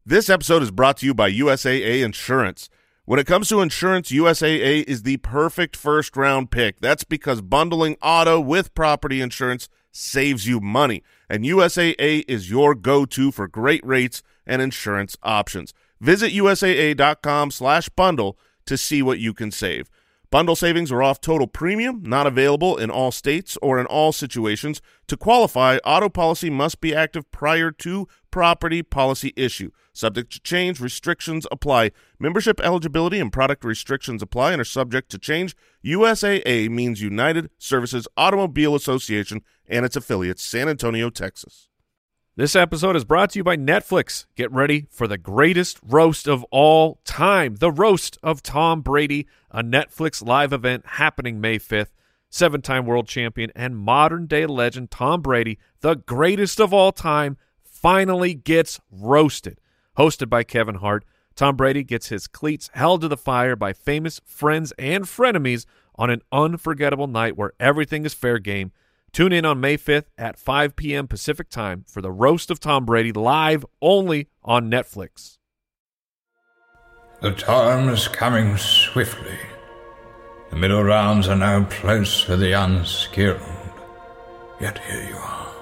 This episode is brought to you by USAA Insurance. When it comes to insurance, USAA is the perfect first-round pick. That's because bundling auto with property insurance saves you money, and USAA is your go-to for great rates and insurance options. Visit USAA.com/bundle to see what you can save. Bundle savings are off total premium, not available in all states or in all situations. To qualify, auto policy must be active prior to property policy issue. Subject to change, restrictions apply. Membership eligibility and product restrictions apply and are subject to change. USAA means United Services Automobile Association and its affiliates, San Antonio, Texas. This episode is brought to you by Netflix. Get ready for the greatest roast of all time, the roast of Tom Brady, a Netflix live event happening May 5th. Seven-time world champion and modern-day legend Tom Brady, the greatest of all time, finally gets roasted. Hosted by Kevin Hart, Tom Brady gets his cleats held to the fire by famous friends and frenemies on an unforgettable night where everything is fair game. Tune in on May 5th at 5 p.m. Pacific Time for the Roast of Tom Brady, live only on Netflix. The time is coming swiftly. The middle rounds are no place for the unskilled. Yet here you are,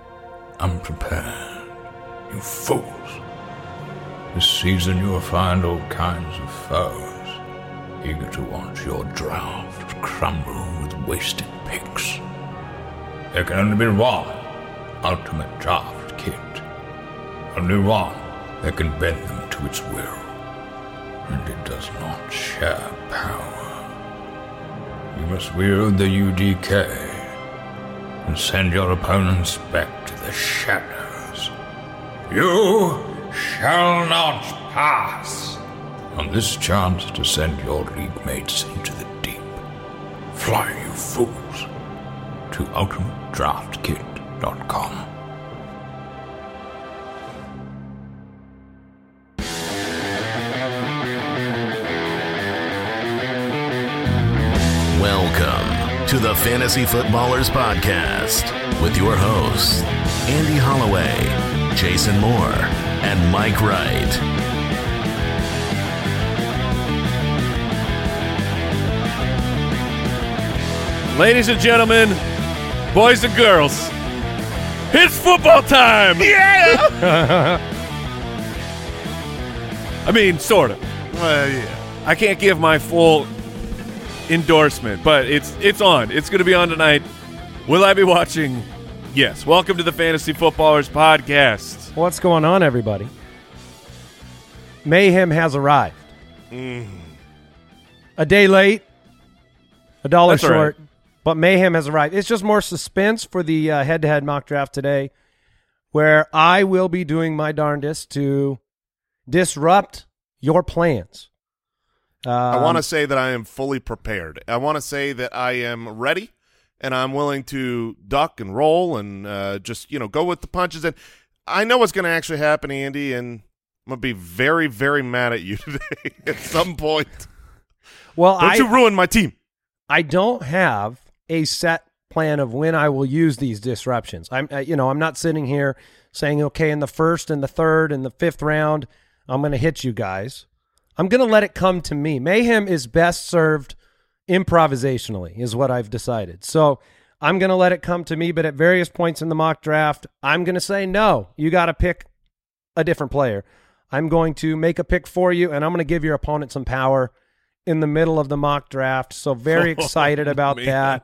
unprepared, you fools. This season you will find all kinds of foes, eager to watch your draft crumble with wasted picks. There can only be one ultimate draft kit. Only one that can bend them to its will. And it does not share power. You must wield the UDK and send your opponents back to the shadows. You shall not pass on this chance to send your league mates into the deep. Fly, you fools, to ultimatedraftkit.com. Welcome to the Fantasy Footballers Podcast with your hosts, Andy Holloway, Jason Moore, and Mike Wright. Ladies and gentlemen, boys and girls, it's football time! Yeah! I mean, sort of. Yeah. I can't give my full endorsement, but it's on. It's going to be on tonight. Will I be watching? Yes. Welcome to the Fantasy Footballers Podcast. What's going on, everybody? Mayhem has arrived. A day late, $1 That's short, right. but Mayhem has arrived. It's just more suspense for the head-to-head mock draft today, where I will be doing my darndest to disrupt your plans. I want to say that I am fully prepared. I want to say that I am ready, and I'm willing to duck and roll and just, go with the punches. And I know what's going to actually happen, Andy, and I'm going to be very, very mad at you today at some point. Well, Don't you ruin my team. I don't have a set plan of when I will use these disruptions. I'm not sitting here saying, okay, in the first and the third and the fifth round, I'm going to hit you guys. I'm going to let it come to me. Mayhem is best served improvisationally is what I've decided. So I'm going to let it come to me, but at various points in the mock draft, I'm going to say, no, you got to pick a different player. I'm going to make a pick for you, and I'm going to give your opponent some power in the middle of the mock draft. So very excited about that.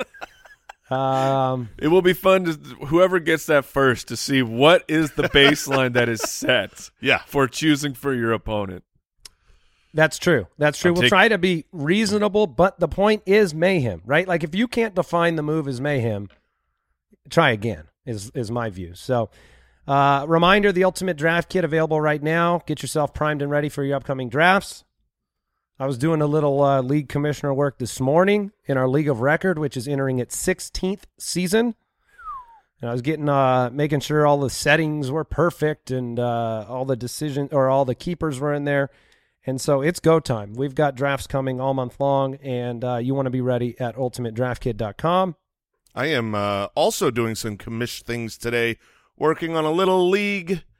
It will be fun to whoever gets that first to see what is the baseline that is set for choosing for your opponent. That's true. That's true. We'll try to be reasonable, but the point is mayhem, right? Like if you can't define the move as mayhem, try again is my view. So reminder, the Ultimate Draft Kit available right now. Get yourself primed and ready for your upcoming drafts. I was doing a little league commissioner work this morning in our League of Record, which is entering its 16th season. And I was getting making sure all the settings were perfect and all the keepers were in there. And so it's go time. We've got drafts coming all month long, and you want to be ready at ultimatedraftkit.com. I am also doing some commish things today, working on a little league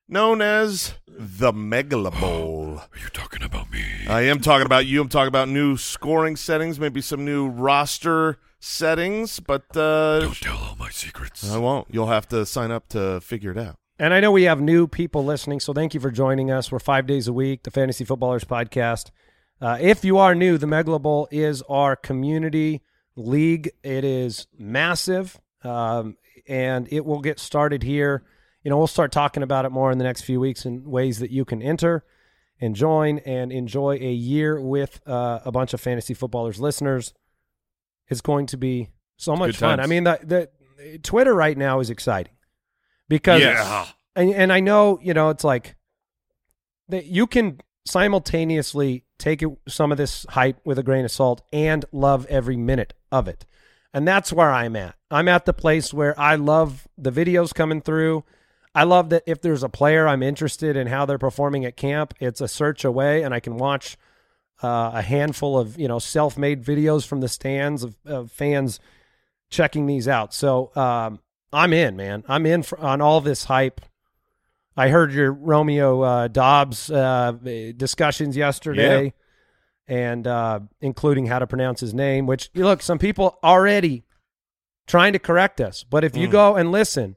known as the Megala Bowl. Are you talking about me? I am talking about you. I'm talking about new scoring settings, maybe some new roster settings, but Don't tell all my secrets. I won't. You'll have to sign up to figure it out. And I know we have new people listening, so thank you for joining us. We're 5 days a week, the Fantasy Footballers Podcast. If you are new, the Megala Bowl is our community league. It is massive, and it will get started here. We'll start talking about it more in the next few weeks in ways that you can enter and join and enjoy a year with a bunch of Fantasy Footballers listeners. It's going to be so much fun. I mean, the Twitter right now is exciting because, and I know, it's like that you can simultaneously take some of this hype with a grain of salt and love every minute of it. And that's where I'm at. I'm at the place where I love the videos coming through. I love that if there's a player I'm interested in how they're performing at camp, it's a search away and I can watch a handful of, self-made videos from the stands of fans checking these out. So I'm in, man. I'm in on all this hype. I heard your Romeo Dobbs discussions yesterday, and including how to pronounce his name, which, look, some people already trying to correct us. But if you go and listen,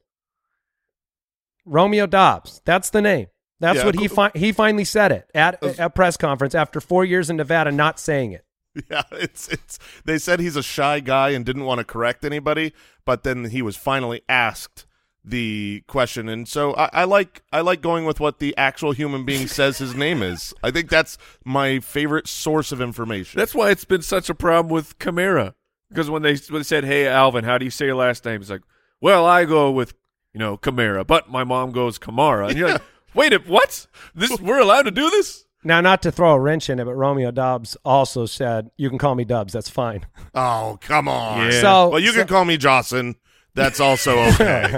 Romeo Dobbs, that's the name. That's what he finally said it at a press conference after 4 years in Nevada not saying it. Yeah, it's. They said he's a shy guy and didn't want to correct anybody, but then he was finally asked the question, and so I like going with what the actual human being says his name is. I think that's my favorite source of information. That's why it's been such a problem with Kamara, because when they said, "Hey, Alvin, how do you say your last name?" He's like, "Well, I go with Kamara, but my mom goes Kamara," and you're like, "Wait, what? We're allowed to do this?" Now, not to throw a wrench in it, but Romeo Dobbs also said, "You can call me Dubs. That's fine." Oh, come on. Yeah. Well, you can call me Jocelyn. That's also okay.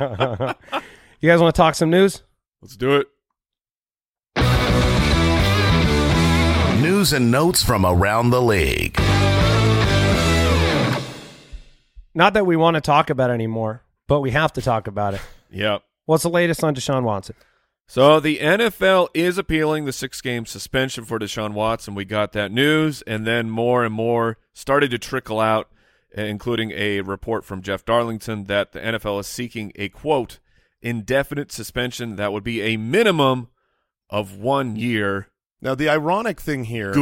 You guys want to talk some news? Let's do it. News and notes from around the league. Not that we want to talk about it anymore, but we have to talk about it. Yep. What's the latest on Deshaun Watson? So the NFL is appealing the 6-game suspension for Deshaun Watson. We got that news, and then more and more started to trickle out, including a report from Jeff Darlington that the NFL is seeking a, quote, indefinite suspension that would be a minimum of 1 year. Now, the ironic thing here,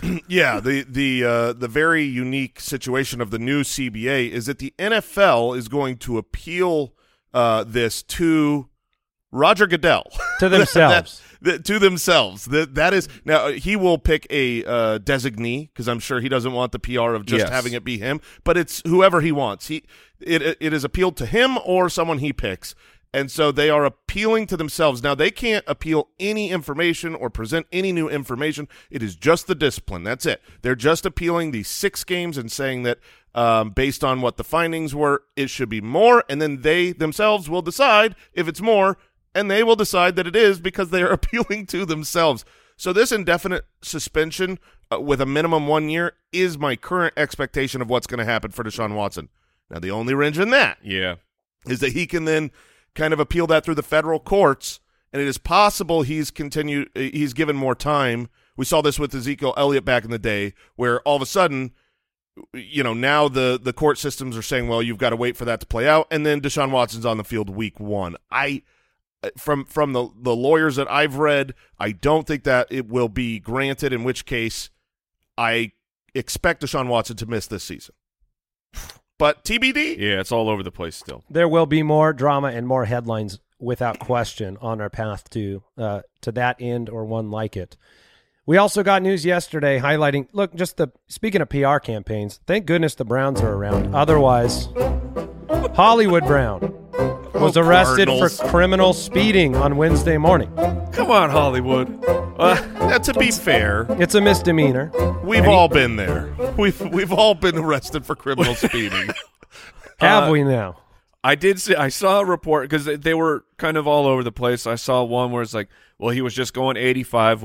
the very unique situation of the new CBA is that the NFL is going to appeal this to Roger Goodell. To themselves. To themselves. That is now he will pick a designee because I'm sure he doesn't want the PR of just having it be him, but it's whoever he wants. It is appealed to him or someone he picks. And so they are appealing to themselves. Now, they can't appeal any information or present any new information. It is just the discipline. That's it. They're just appealing these 6 games and saying that based on what the findings were, it should be more, and then they themselves will decide if it's more, and they will decide that it is because they are appealing to themselves. So this indefinite suspension with a minimum 1 year is my current expectation of what's going to happen for Deshaun Watson. Now, the only wrench in that is that he can then kind of appeal that through the federal courts, and it is possible he's given more time. We saw this with Ezekiel Elliott back in the day, where all of a sudden, now the court systems are saying, well, you've got to wait for that to play out, and then Deshaun Watson's on the field week 1. From the lawyers that I've read, I don't think that it will be granted, in which case I expect Deshaun Watson to miss this season. But TBD. Yeah, it's all over the place still. There will be more drama and more headlines without question on our path to that end or one like it. We also got news yesterday highlighting, speaking of PR campaigns, thank goodness the Browns are around. Otherwise, Hollywood Brown was arrested for criminal speeding on Wednesday morning. Come on, Hollywood. To be fair, it's a misdemeanor. We've all been there. We've all been arrested for criminal speeding. Have we now? I saw a report because they were kind of all over the place. I saw one where it's like, well, he was just going 85,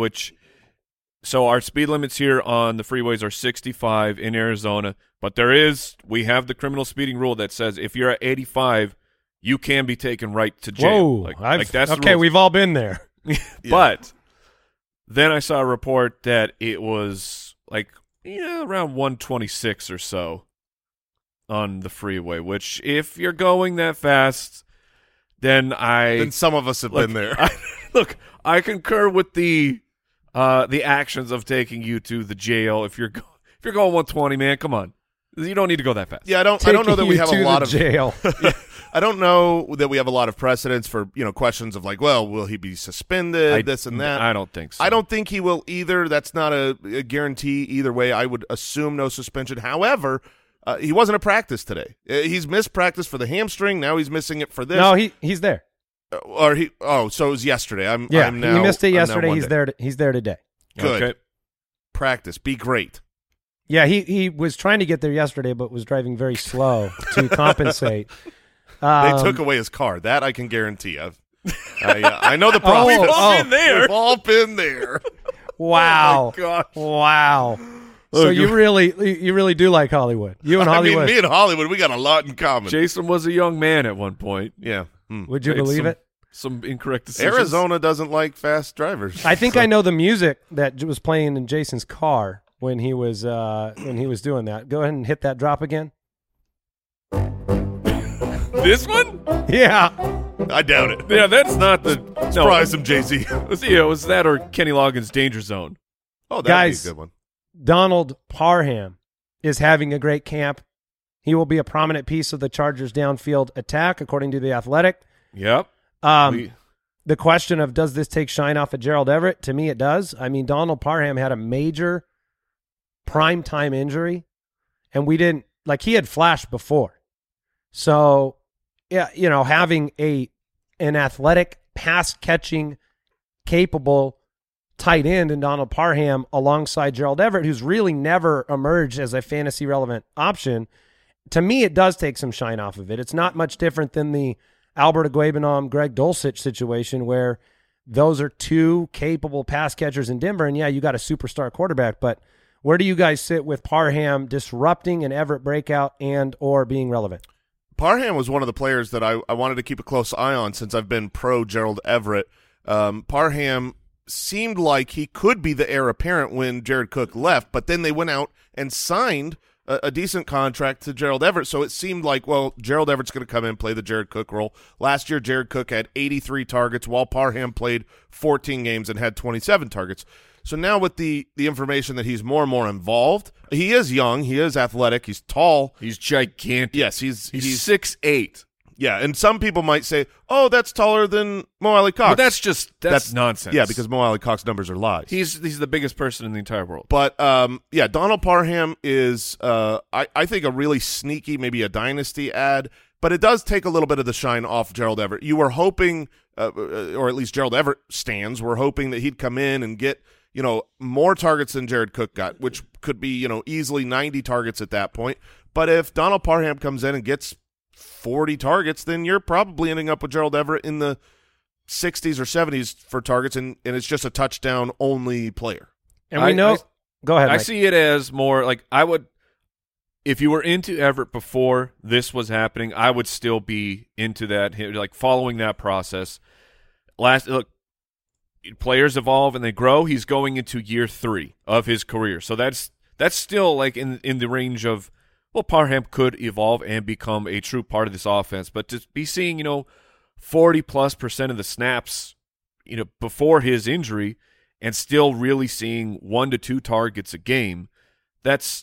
so our speed limits here on the freeways are 65 in Arizona, but we have the criminal speeding rule that says if you're at 85, you can be taken right to jail. Whoa. Like that's the okay, rules. we've all been there. But then I saw a report that it was like around 126 or so on the freeway, which if you're going that fast, then some of us have been there. I concur with the actions of taking you to the jail. If you're going 120, man, come on. You don't need to go that fast. Yeah, I don't know that we have a lot of jail. I don't know that we have a lot of precedents for questions of like, well, will he be suspended? This and that. I don't think so. I don't think he will either. That's not a guarantee either way. I would assume no suspension. However, he wasn't at practice today. He's missed practice for the hamstring. Now he's missing it for this. No, he's there. So it was yesterday. He missed it yesterday. He's there today. Good. Okay. Practice. Be great. Yeah, he was trying to get there yesterday, but was driving very slow to compensate. They took away his car. That I can guarantee. I know the process. We've all been there. We've all been there. Wow. Oh my gosh. Wow. So you really do like Hollywood. You and Hollywood. I mean, me and Hollywood, we got a lot in common. Jason was a young man at one point. Yeah. Would you believe it? Some incorrect decisions. Arizona doesn't like fast drivers. I think I know the music that was playing in Jason's car when he was doing that. Go ahead and hit that drop again. This one? Yeah. I doubt it. Yeah, that's not the Surprise him, Jay-Z. It was that or Kenny Loggins' Danger Zone. Oh, that'd Guys, be a good one. Donald Parham is having a great camp. He will be a prominent piece of the Chargers' downfield attack, according to The Athletic. Yep. The question of does this take shine off of Gerald Everett? To me, it does. I mean, Donald Parham had a major primetime injury, and he had flashed before. So, yeah, having an athletic, pass-catching, capable tight end in Donald Parham alongside Gerald Everett, who's really never emerged as a fantasy-relevant option, to me, it does take some shine off of it. It's not much different than the Albert Okwuegbunam, Greg Dulcich situation where those are two capable pass catchers in Denver, and yeah, you got a superstar quarterback, but where do you guys sit with Parham disrupting an Everett breakout and or being relevant? Parham was one of the players that I wanted to keep a close eye on since I've been pro Gerald Everett. Parham seemed like he could be the heir apparent when Jared Cook left, but then they went out and signed a decent contract to Gerald Everett, so it seemed like, well, Gerald Everett's going to come in and play the Jared Cook role. Last year, Jared Cook had 83 targets, while Parham played 14 games and had 27 targets. So now with the information that he's more and more involved, he is young, he is athletic, he's tall. He's gigantic. Yes, he's 6'8". Yeah, and some people might say, oh, that's taller than Mo Alley Cox. But that's nonsense. Yeah, because Mo Alley Cox numbers are lies. He's the biggest person in the entire world. But, yeah, Donald Parham is, I think, a really sneaky, maybe a dynasty ad, but it does take a little bit of the shine off Gerald Everett. You were hoping, or at least Gerald Everett stands, were hoping that he'd come in and get, more targets than Jared Cook got, which could be, easily 90 targets at that point. But if Donald Parham comes in and gets 40 targets, then you're probably ending up with Gerald Everett in the 60s or 70s for targets, and it's just a touchdown-only player. And we know – go ahead, Mike. I see it as more like I would – if you were into Everett before this was happening, I would still be into that, like following that process. Look, players evolve and they grow. He's going into year 3 of his career. So that's still like in the range of – well, Parham could evolve and become a true part of this offense, but to be seeing, 40+% of the snaps, before his injury and still really seeing 1 to 2 targets a game, that's,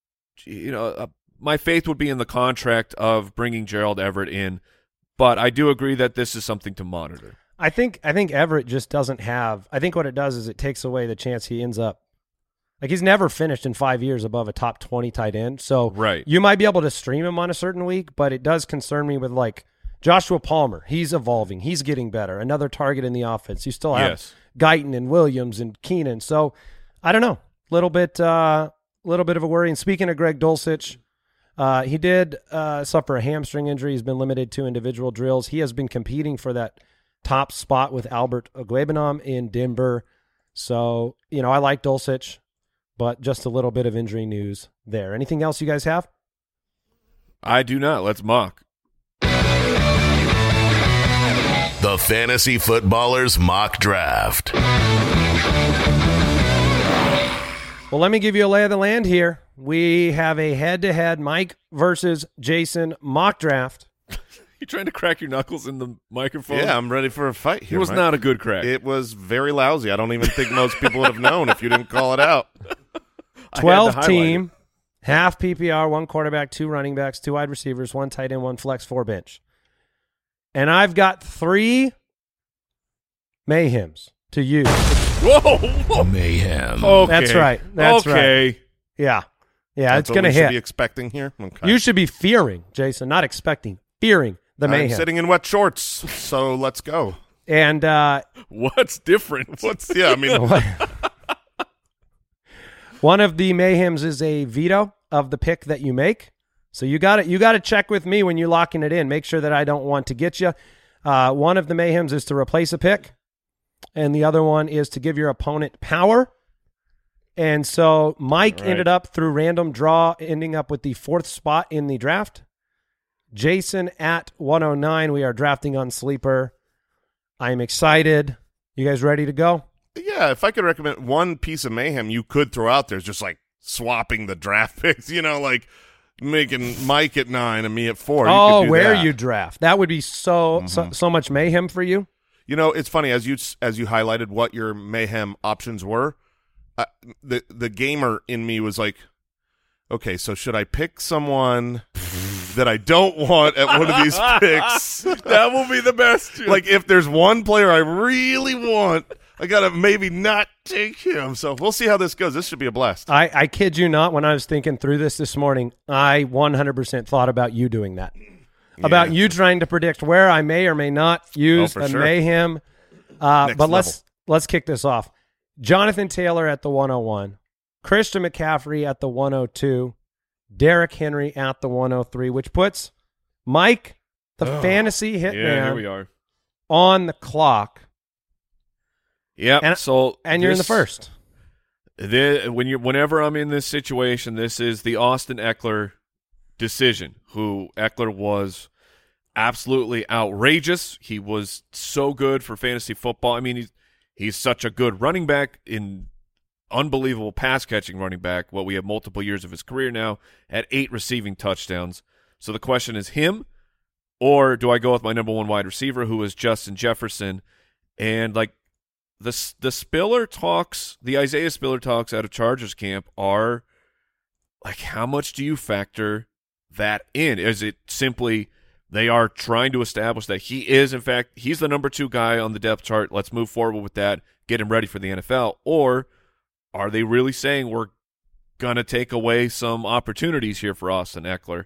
my faith would be in the contract of bringing Gerald Everett in, but I do agree that this is something to monitor. I think Everett just doesn't have, I think what it does is it takes away the chance he ends up, like he's never finished in 5 years above a top 20 tight end. So right. You might be able to stream him on a certain week, but it does concern me with like Joshua Palmer. He's evolving. He's getting better. Another target in the offense. You still have Guyton and Williams and Keenan. So I don't know. Little bit of a worry. And speaking of Greg Dulcich, he did suffer a hamstring injury. He's been limited to individual drills. He has been competing for that top spot with Albert Okwuegbunam in Denver. So, I like Dulcich. But just a little bit of injury news there. Anything else you guys have? I do not. Let's mock. The Fantasy Footballers Mock Draft. Well, let me give you a lay of the land here. We have a head-to-head Mike versus Jason mock draft. You trying to crack your knuckles in the microphone? Yeah, I'm ready for a fight here. It was Mike. not a good crack. It was very lousy. I don't even think most people would have known if you didn't call it out. 12 team, half PPR, 1 quarterback, 2 running backs, 2 wide receivers, 1 tight end, 1 flex, 4 bench. And I've got 3 mayhems to use. Whoa! Mayhem. Okay. That's right. That's right. Yeah. Yeah, That's it's going to what we should hit. be expecting here. Okay. You should be fearing, Jason, not expecting. Fearing the mayhem. I'm sitting in wet shorts, so let's go. And What's different? I mean, one of the mayhems is a veto of the pick that you make. So you got to check with me when you're locking it in. Make sure that I don't want to get you. One of the mayhems is to replace a pick, and the other one is to give your opponent power. And so Mike ended up through random draw, ending up with the 4th spot in the draft. Jason at 109. We are drafting on Sleeper. I am excited. You guys ready to go? yeah, if I could recommend one piece of mayhem you could throw out there is just like swapping the draft picks, like making Mike at 9 and me at 4. Oh, you where that. you draft. That would be so much mayhem for you. It's funny as you highlighted what your mayhem options were. The gamer in me was like, okay, so should I pick someone that I don't want at one of these picks? That will be the best. Like if there's one player I really want, I gotta maybe not take him. So we'll see how this goes. This should be a blast. I kid you not, when I was thinking through this morning, I 100% thought about you doing that. Yeah. About you trying to predict where I may or may not use for a sure. mayhem. Next But level. let's kick this off. Jonathan Taylor at the 101, Christian McCaffrey at the 102, Derrick Henry at the 103, which puts Mike, the fantasy Yeah, here we hitman, are. on the clock. Yep. And you're in the first. Whenever I'm in this situation, this is the Austin Eckler decision. Who Eckler was absolutely outrageous. He was so good for fantasy football. I mean, he's such a good running back, in unbelievable pass catching running back. Well, we have multiple years of his career now at 8 receiving touchdowns. So the question is him, or do I go with my number 1 wide receiver, who is Justin Jefferson? And like the Spiller talks, the Isaiah Spiller talks out of Chargers camp are like, how much do you factor that in? Is it simply they are trying to establish that he is, in fact, he's the number 2 guy on the depth chart, let's move forward with that, get him ready for the NFL? Or are they really saying we're going to take away some opportunities here for Austin Eckler?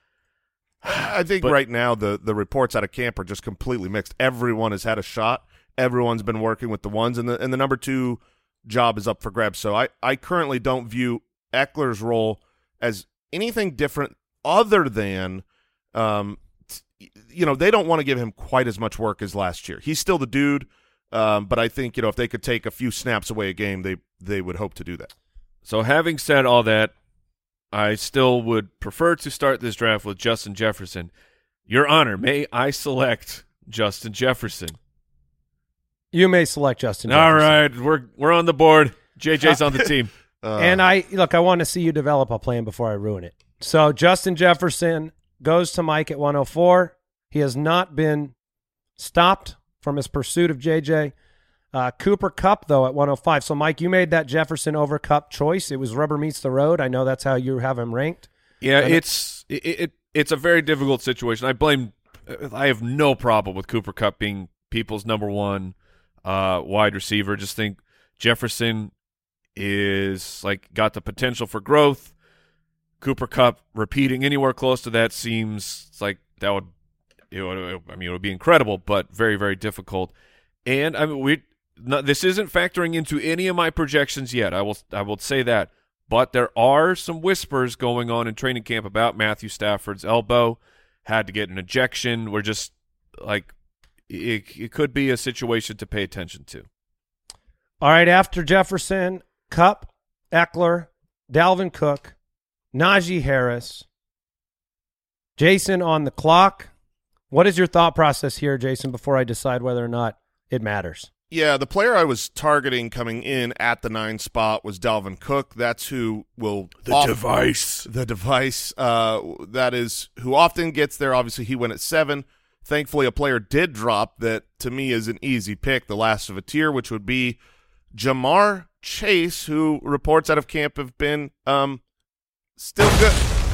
I think right now the reports out of camp are just completely mixed. Everyone has had a shot. Everyone's been working with the ones, and the number 2 job is up for grabs. So I currently don't view Eckler's role as anything different other than they don't want to give him quite as much work as last year. He's still the dude, but I think if they could take a few snaps away a game, they would hope to do that. So having said all that, I still would prefer to start this draft with Justin Jefferson. Your Honor, may I select Justin Jefferson? You may select Justin All Jefferson. right, we're on the board. JJ's on the team. And I want to see you develop a plan before I ruin it. So Justin Jefferson goes to Mike at 104. He has not been stopped from his pursuit of JJ. Cooper Kupp, though, at 105. So, Mike, you made that Jefferson over Kupp choice. It was rubber meets the road. I know that's how you have him ranked. Yeah, it's a very difficult situation. I have no problem with Cooper Kupp being people's number 1 wide receiver. Just think Jefferson is got the potential for growth. Cooper Kupp repeating anywhere close to that seems like that would it would be incredible, but very, very difficult. And this isn't factoring into any of my projections yet. I will say that, but there are some whispers going on in training camp about Matthew Stafford's elbow. Had to get an ejection. We're just it could be a situation to pay attention to. All right, after Jefferson, Kupp, Eckler, Dalvin Cook, Najee Harris, Jason on the clock. What is your thought process here, Jason, before I decide whether or not it matters? Yeah, the player I was targeting coming in at the 9 spot was Dalvin Cook. That's who will The device. The device. That is who often gets there. Obviously, he went at 7. Thankfully, a player did drop that to me is an easy pick, the last of a tier, which would be Jamar Chase, who reports out of camp have been still good.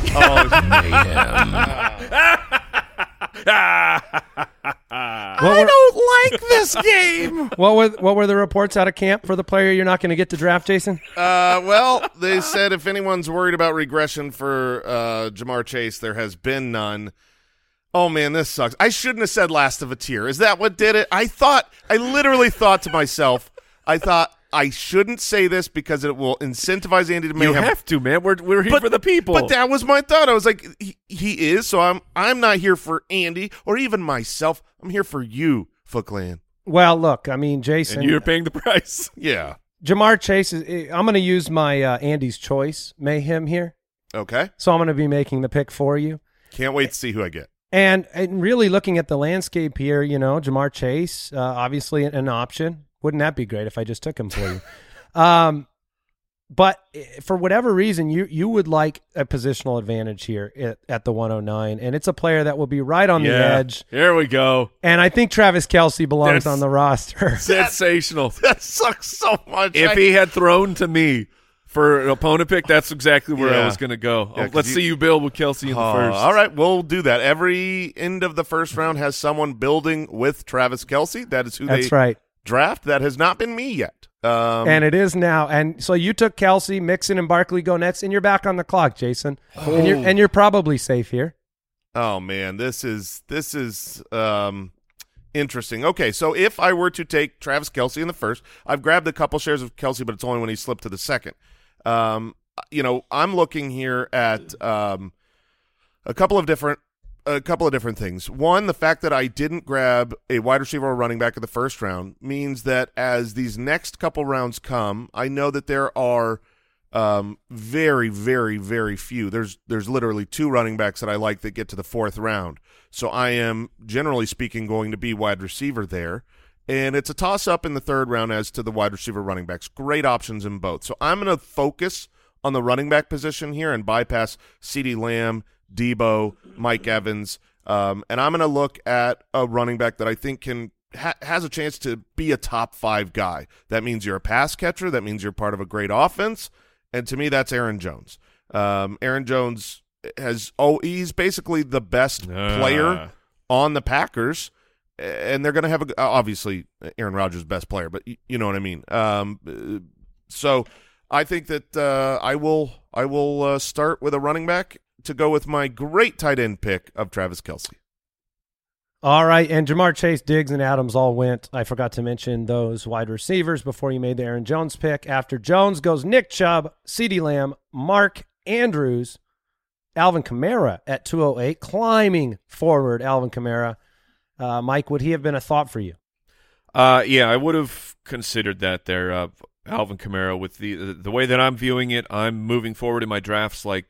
I don't like this game. What were the reports out of camp for the player you're not going to get to draft, Jason? Well, they said if anyone's worried about regression for Jamar Chase, there has been none. Oh, man, this sucks. I shouldn't have said last of a tier. Is that what did it? I literally thought to myself, I shouldn't say this because it will incentivize Andy to make You have to, man. We're here for the people. But that was my thought. I was like, he is, so I'm not here for Andy or even myself. I'm here for you, Foot Clan. Well, look, I mean, Jason. And you're paying the price. Yeah. Jamar Chase, I'm going to use my Andy's Choice Mayhem here. Okay. So I'm going to be making the pick for you. Can't wait to see who I get. And really looking at the landscape here, Jamar Chase, obviously an option. Wouldn't that be great if I just took him for you? But for whatever reason, you would like a positional advantage here at the 109, and it's a player that will be right on the edge. Here we go. And I think Travis Kelce belongs on the roster. Sensational. That sucks so much. If he had thrown to me for an opponent pick, that's exactly where I was going to go. Yeah, let's see you build with Kelce in the first. All right, we'll do that. Every end of the first round has someone building with Travis Kelce. That is who That's they right. draft. That has not been me yet. And it is now. And so you took Kelce, Mixon, and Barkley go next, and you're back on the clock, Jason. And you're probably safe here. Oh man, this is interesting. Okay, so if I were to take Travis Kelce in the first, I've grabbed a couple shares of Kelce, but it's only when he slipped to the second. I'm looking here at a couple of different things. One, the fact that I didn't grab a wide receiver or running back in the first round means that as these next couple rounds come, I know that there are very, very, very few. There's literally 2 running backs that I like that get to the 4th round. So I am, generally speaking, going to be wide receiver there. And it's a toss-up in the 3rd round as to the wide receiver running backs. Great options in both. So I'm going to focus on the running back position here and bypass CeeDee Lamb, Debo, Mike Evans, and I'm going to look at a running back that I think has a chance to be a top 5 guy. That means you're a pass catcher. That means you're part of a great offense, and to me, that's Aaron Jones. Aaron Jones he's basically the best player on the Packers, and they're going to have obviously Aaron Rodgers' best player, but you know what I mean. So I think that I will start with a running back to go with my great tight end pick of Travis Kelce. All right, and Jamar Chase, Diggs, and Adams all went. I forgot to mention those wide receivers before you made the Aaron Jones pick. After Jones goes Nick Chubb, CeeDee Lamb, Mark Andrews, Alvin Kamara at 208, climbing forward, Alvin Kamara. Mike, would he have been a thought for you? Yeah, I would have considered that there, Alvin Kamara. With the way that I'm viewing it, I'm moving forward in my drafts like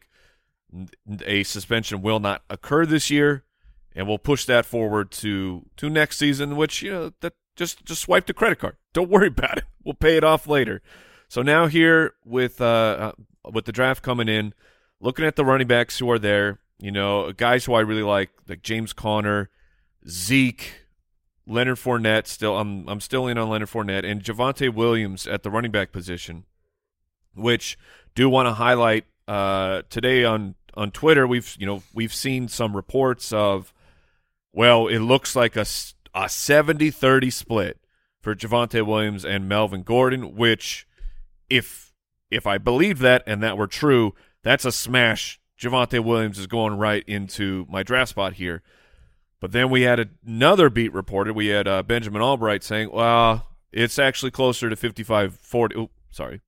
a suspension will not occur this year, and we'll push that forward to next season, which, that just swipe the credit card. Don't worry about it. We'll pay it off later. So now here with the draft coming in, looking at the running backs who are there, guys who I really like James Conner, Zeke, Leonard Fournette. Still, I'm still in on Leonard Fournette, and Javonte Williams at the running back position, which do want to highlight. Today on Twitter, we've seen some reports of, well, it looks like a 70-30 split for Javonte Williams and Melvin Gordon, which if I believe that and that were true, that's a smash. Javonte Williams is going right into my draft spot here. But then we had another beat reported. We had Benjamin Albright saying, well, it's actually closer to 55-40. Oh, sorry.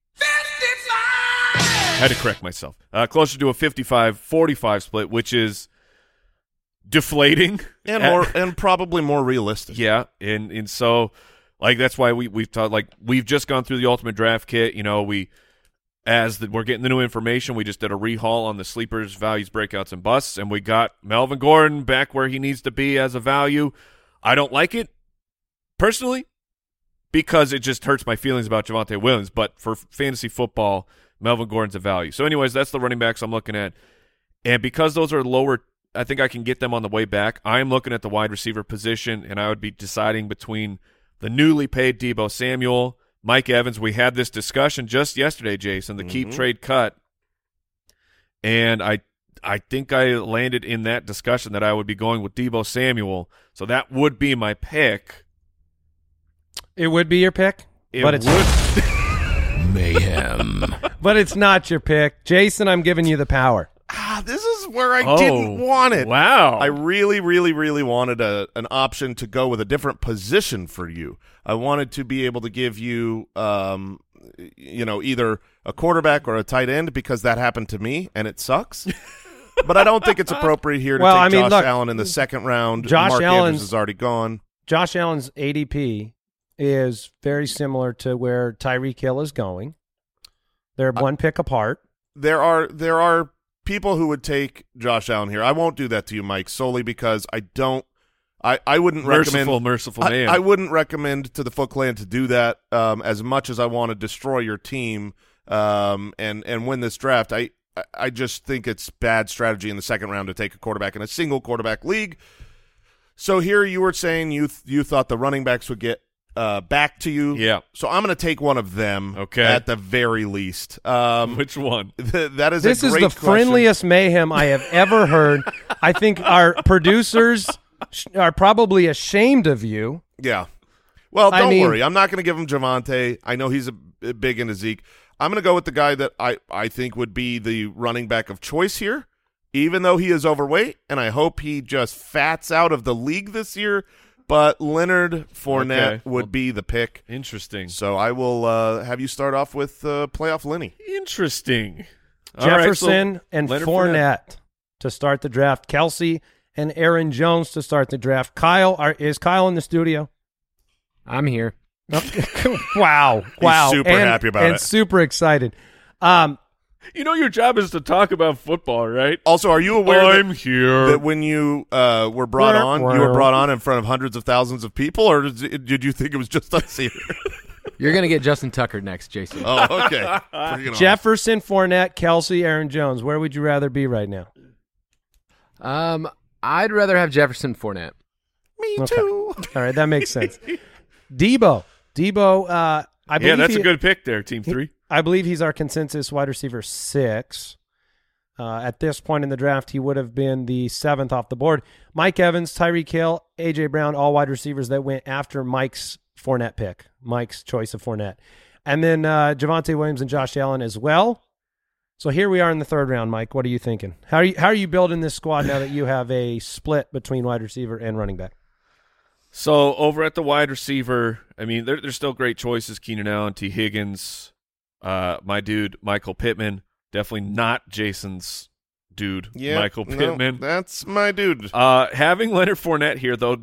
I had to correct myself. Closer to a 55-45 split, which is deflating and probably more realistic. Yeah, and so that's why we've taught, we've just gone through the Ultimate Draft Kit. we're getting the new information. We just did a rehaul on the sleepers, values, breakouts, and busts, and we got Melvin Gordon back where he needs to be as a value. I don't like it, personally, because it just hurts my feelings about Javonte Williams. But for fantasy football, Melvin Gordon's a value. So anyways, that's the running backs I'm looking at. And because those are lower, I think I can get them on the way back. I'm looking at the wide receiver position, and I would be deciding between the newly paid Deebo Samuel, Mike Evans. We had this discussion just yesterday, Jason, the keep trade cut. And I think I landed in that discussion that I would be going with Deebo Samuel. So that would be my pick. It would be your pick? But it would. Mayhem. But it's not your pick. Jason, I'm giving you the power. This is where I didn't want it. Wow. I really, really, really wanted an option to go with a different position for you. I wanted to be able to give you, either a quarterback or a tight end, because that happened to me, and it sucks. But I don't think it's appropriate here to take Josh Allen in the second round. Mark Andrews is already gone. Josh Allen's ADP is very similar to where Tyreek Hill is going. They're one pick apart. There are people who would take Josh Allen here. I won't do that to you, Mike, solely because I wouldn't recommend merciful man. I wouldn't recommend to the Foot Clan to do that as much as I want to destroy your team and win this draft. I just think it's bad strategy in the second round to take a quarterback in a single quarterback league. So here you were saying you thought the running backs would get back to you. Yeah. So I'm going to take one of them. Okay. At the very least. Which one? This is the friendliest mayhem I have ever heard. I think our producers are probably ashamed of you. Yeah. Well, don't worry. I'm not going to give him Javonte. I know he's a big into Zeke. I'm going to go with the guy that I think would be the running back of choice here, even though he is overweight, and I hope he just fats out of the league this year. But Leonard Fournette would be the pick. Interesting. So I will have you start off with playoff Lenny. Interesting. Jefferson and Fournette to start the draft. Kelsey and Aaron Jones to start the draft. Is Kyle in the studio? I'm here. Wow. He's super happy about it. And super excited. Your job is to talk about football, right? Also, are you aware here that when you were brought on, you were brought on in front of hundreds of thousands of people, or did you think it was just us here? You're going to get Justin Tucker next, Jason. Oh, okay. Jefferson, Fournette, Kelsey, Aaron Jones. Where would you rather be right now? I'd rather have Jefferson, Fournette. Me too. All right, that makes sense. Deebo, I believe that's a good pick there, Team 3. I believe he's our consensus wide receiver 6. At this point in the draft, he would have been the 7th off the board. Mike Evans, Tyreek Hill, A.J. Brown, all wide receivers that went after Mike's Fournette pick, Mike's choice of Fournette. And then Javonte Williams and Josh Allen as well. So here we are in the third round, Mike. What are you thinking? How are you building this squad now that you have a split between wide receiver and running back? So over at the wide receiver, I mean, there's still great choices. Keenan Allen, T. Higgins, my dude, Michael Pittman. Definitely not Jason's dude, Michael Pittman. No, that's my dude. Having Leonard Fournette here, though,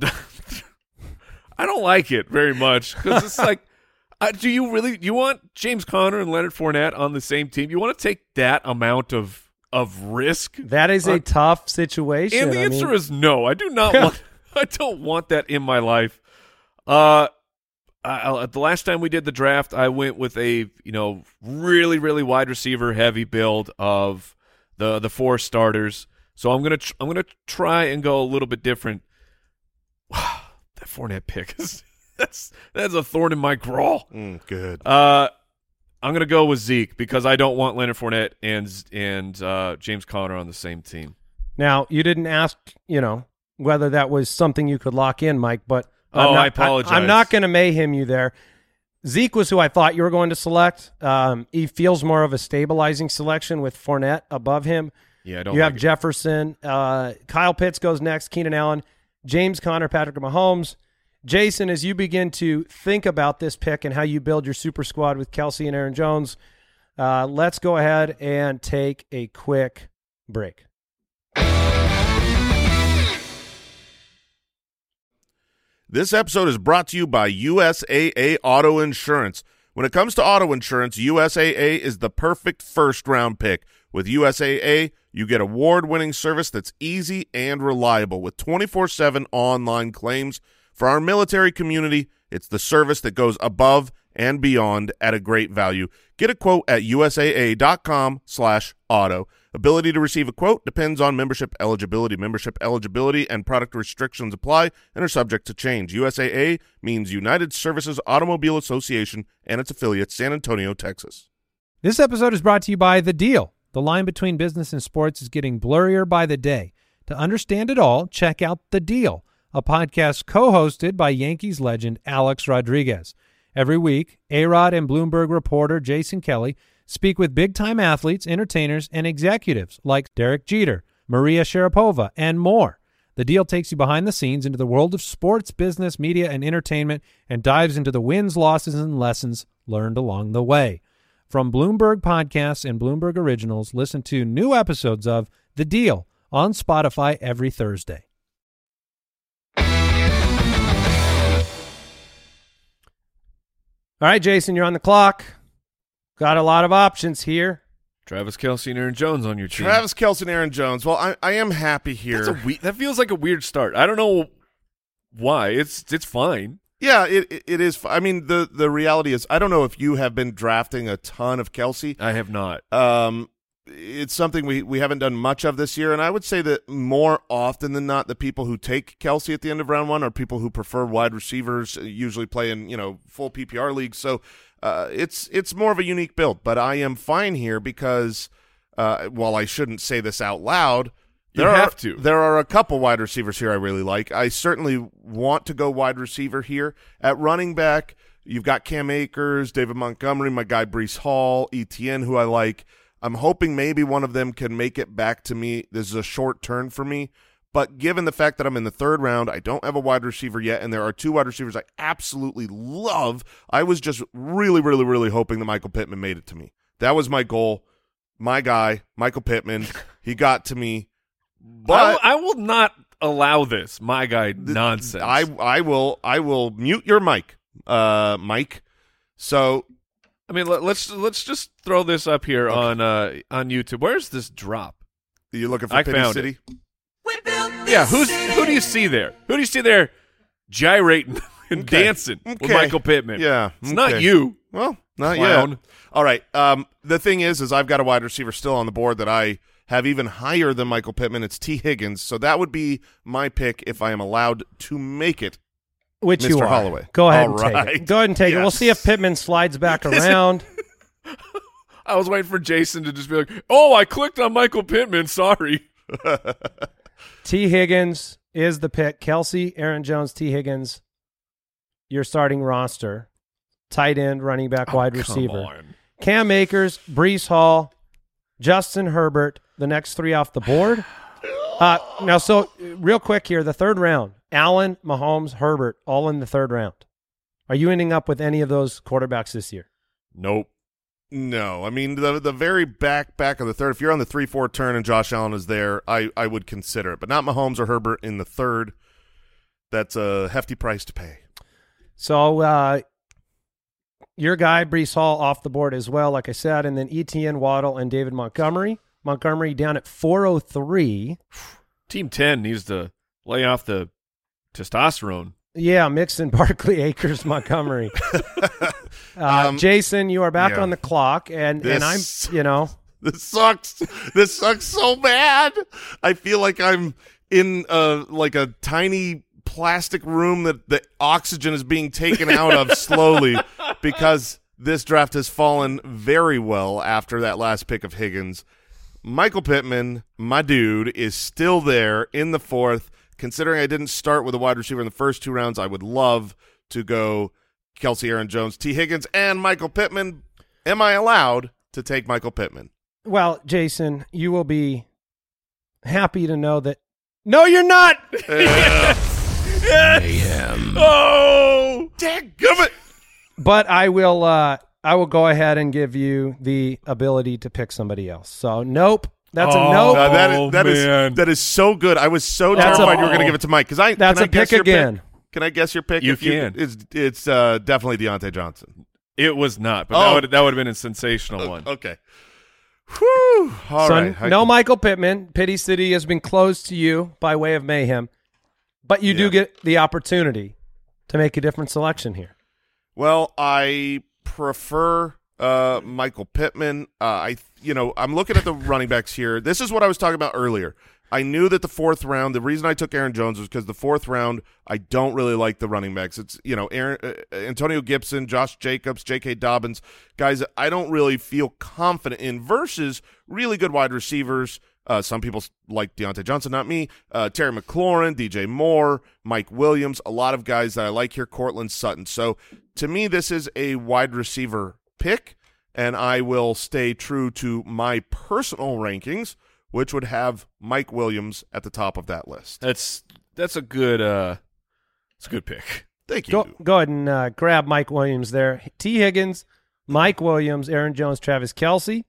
I don't like it very much because it's like, do you want James Conner and Leonard Fournette on the same team? You want to take that amount of risk? That is a tough situation. And the answer is no. I do not want. I don't want that in my life. The last time we did the draft, I went with a really, really wide receiver heavy build of the 4 starters. So I'm gonna try and go a little bit different. That Fournette pick is that's a thorn in my craw. Good. I'm gonna go with Zeke because I don't want Leonard Fournette and James Conner on the same team. Now you didn't ask, whether that was something you could lock in, Mike, but I apologize. I'm not going to mayhem you there. Zeke was who I thought you were going to select. He feels more of a stabilizing selection with Fournette above him. Yeah, I don't. You have Jefferson. Kyle Pitts goes next. Keenan Allen, James Conner, Patrick Mahomes. Jason, as you begin to think about this pick and how you build your super squad with Kelsey and Aaron Jones, let's go ahead and take a quick break. This episode is brought to you by USAA Auto Insurance. When it comes to auto insurance, USAA is the perfect first-round pick. With USAA, you get award-winning service that's easy and reliable with 24/7 online claims. For our military community, it's the service that goes above and beyond at a great value. Get a quote at USAA.com/auto. Ability to receive a quote depends on membership eligibility. Membership eligibility and product restrictions apply and are subject to change. USAA means United Services Automobile Association and its affiliates, San Antonio, Texas. This episode is brought to you by The Deal. The line between business and sports is getting blurrier by the day. To understand it all, check out The Deal, a podcast co-hosted by Yankees legend Alex Rodriguez. Every week, A-Rod and Bloomberg reporter Jason Kelly speak with big-time athletes, entertainers, and executives like Derek Jeter, Maria Sharapova, and more. The Deal takes you behind the scenes into the world of sports, business, media, and entertainment and dives into the wins, losses, and lessons learned along the way. From Bloomberg Podcasts and Bloomberg Originals, listen to new episodes of The Deal on Spotify every Thursday. All right, Jason, you're on the clock. Got a lot of options here. Travis Kelce and Aaron Jones on your team. Travis Kelce and Aaron Jones. Well, I am happy here. That feels like a weird start. I don't know why. It's fine. Yeah, it is. I mean, the reality is, I don't know if you have been drafting a ton of Kelce. I have not. It's something we haven't done much of this year, and I would say that more often than not, the people who take Kelce at the end of round one are people who prefer wide receivers, usually play in full PPR leagues. So it's more of a unique build. But I am fine here because while I shouldn't say this out loud, there are a couple wide receivers here I really like. I certainly want to go wide receiver here. At running back, you've got Cam Akers, David Montgomery, my guy Breece Hall, Etienne, who I like. I'm hoping maybe one of them can make it back to me. This is a short turn for me. But given the fact that I'm in the third round, I don't have a wide receiver yet, and there are two wide receivers I absolutely love, I was just really, really, really hoping that Michael Pittman made it to me. That was my goal. My guy, Michael Pittman, he got to me. But I will not allow this, my guy, nonsense. I will mute your mic, Mike. So, I mean, let's just throw this up here on YouTube. Where's this drop? You're looking for Pity City? Yeah, who do you see there? Who do you see there gyrating and dancing with Michael Pittman? Yeah. It's not you. Well, not clown. yet. All right. The thing is I've got a wide receiver still on the board that I have even higher than Michael Pittman. It's T. Higgins. So that would be my pick if I am allowed to make it. Which Mr. you are. Holloway. Go ahead All and right. take it. Go ahead and take it. We'll see if Pittman slides back around. I was waiting for Jason to just be like, oh, I clicked on Michael Pittman. Sorry. T. Higgins is the pick. Kelce, Aaron Jones, T. Higgins, your starting roster. Tight end, running back, wide receiver. On. Cam Akers, Breece Hall, Justin Herbert, the next three off the board. Now, so real quick here, the third round, Allen, Mahomes, Herbert, all in the third round. Are you ending up with any of those quarterbacks this year? Nope. No, I mean the very back of the third. If you're on the 3-4 turn and Josh Allen is there, I would consider it, but not Mahomes or Herbert in the third. That's a hefty price to pay. So your guy Breece Hall off the board as well, like I said, and then Etienne, Waddle, and David Montgomery. Montgomery down at 403. Team 10 needs to lay off the testosterone. Yeah, Mixon, Barkley, Akers, Montgomery. Jason, you are back on the clock, and I'm, This sucks. This sucks so bad. I feel like I'm in a tiny plastic room that the oxygen is being taken out of slowly because this draft has fallen very well after that last pick of Higgins. Michael Pittman, my dude, is still there in the fourth. Considering I didn't start with a wide receiver in the first two rounds, I would love to go Kelce, Aaron Jones, T. Higgins, and Michael Pittman. Am I allowed to take Michael Pittman? Well, Jason, you will be happy to know that. No, you're not. Mayhem. Oh, dadgummit. But I will go ahead and give you the ability to pick somebody else. So, nope. That's a nope. That is so good. I was so terrified you were going to give it to Mike. That's a pick again. Can I guess your pick? You can. It's definitely Deontay Johnson. It was not, but that would have been a sensational one. Okay. Whew. All right. No Michael Pittman. Pity City has been closed to you by way of mayhem, but you do get the opportunity to make a different selection here. Well, I prefer Michael Pittman. I'm looking at the running backs here. This is what I was talking about earlier. I knew that the fourth round, the reason I took Aaron Jones was because the fourth round, I don't really like the running backs. It's, Antonio Gibson, Josh Jacobs, J.K. Dobbins, guys that I don't really feel confident in versus really good wide receivers. Some people like Deontay Johnson, not me. Terry McLaurin, DJ Moore, Mike Williams, a lot of guys that I like here, Cortland Sutton. So to me, this is a wide receiver pick, and I will stay true to my personal rankings, which would have Mike Williams at the top of that list. That's a good it's a good pick. Thank you. Go ahead and grab Mike Williams there. T. Higgins, Mike Williams, Aaron Jones, Travis Kelce.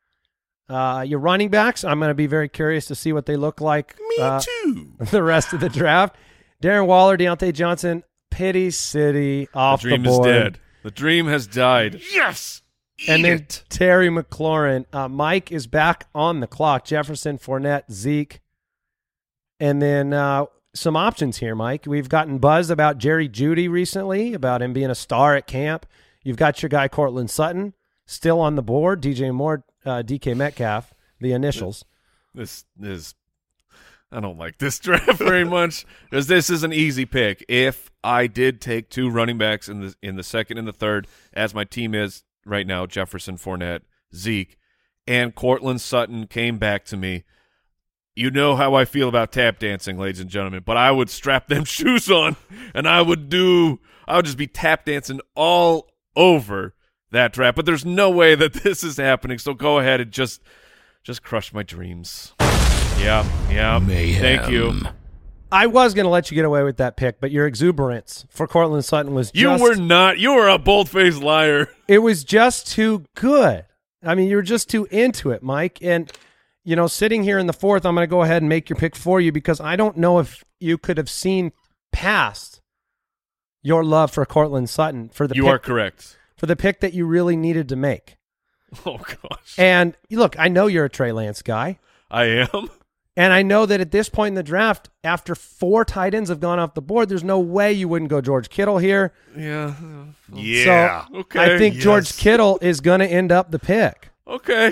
Your running backs, I'm going to be very curious to see what they look like. Me too. The rest of the draft. Darren Waller, Deontay Johnson, Pity City off the board. The dream is dead. The dream has died. Yes. And then Terry McLaurin. Mike is back on the clock. Jefferson, Fournette, Zeke. And then some options here, Mike. We've gotten buzz about Jerry Jeudy recently, about him being a star at camp. You've got your guy Cortland Sutton still on the board. DJ Moore, DK Metcalf, the initials. This is – I don't like this draft very much because this is an easy pick. If I did take two running backs in the second and the third, as my team is right now, Jefferson, Fournette, Zeke, and Cortland Sutton came back to me, you know how I feel about tap dancing, ladies and gentlemen, but I would strap them shoes on and I would just be tap dancing all over that draft. But there's no way that this is happening, so go ahead and just crush my dreams. Yeah. Mayhem. Thank you. I was going to let you get away with that pick, but your exuberance for Cortland Sutton was You were a bold-faced liar. It was just too good. I mean, you were just too into it, Mike. And, sitting here in the fourth, I'm going to go ahead and make your pick for you because I don't know if you could have seen past your love for Cortland Sutton for the You pick, are correct. for the pick that you really needed to make. Oh, gosh. And, look, I know you're a Trey Lance guy. I am. And I know that at this point in the draft, after 4 tight ends have gone off the board, there's no way you wouldn't go George Kittle here. Yeah. Yeah. So Okay. I think Yes. George Kittle is going to end up the pick. Okay.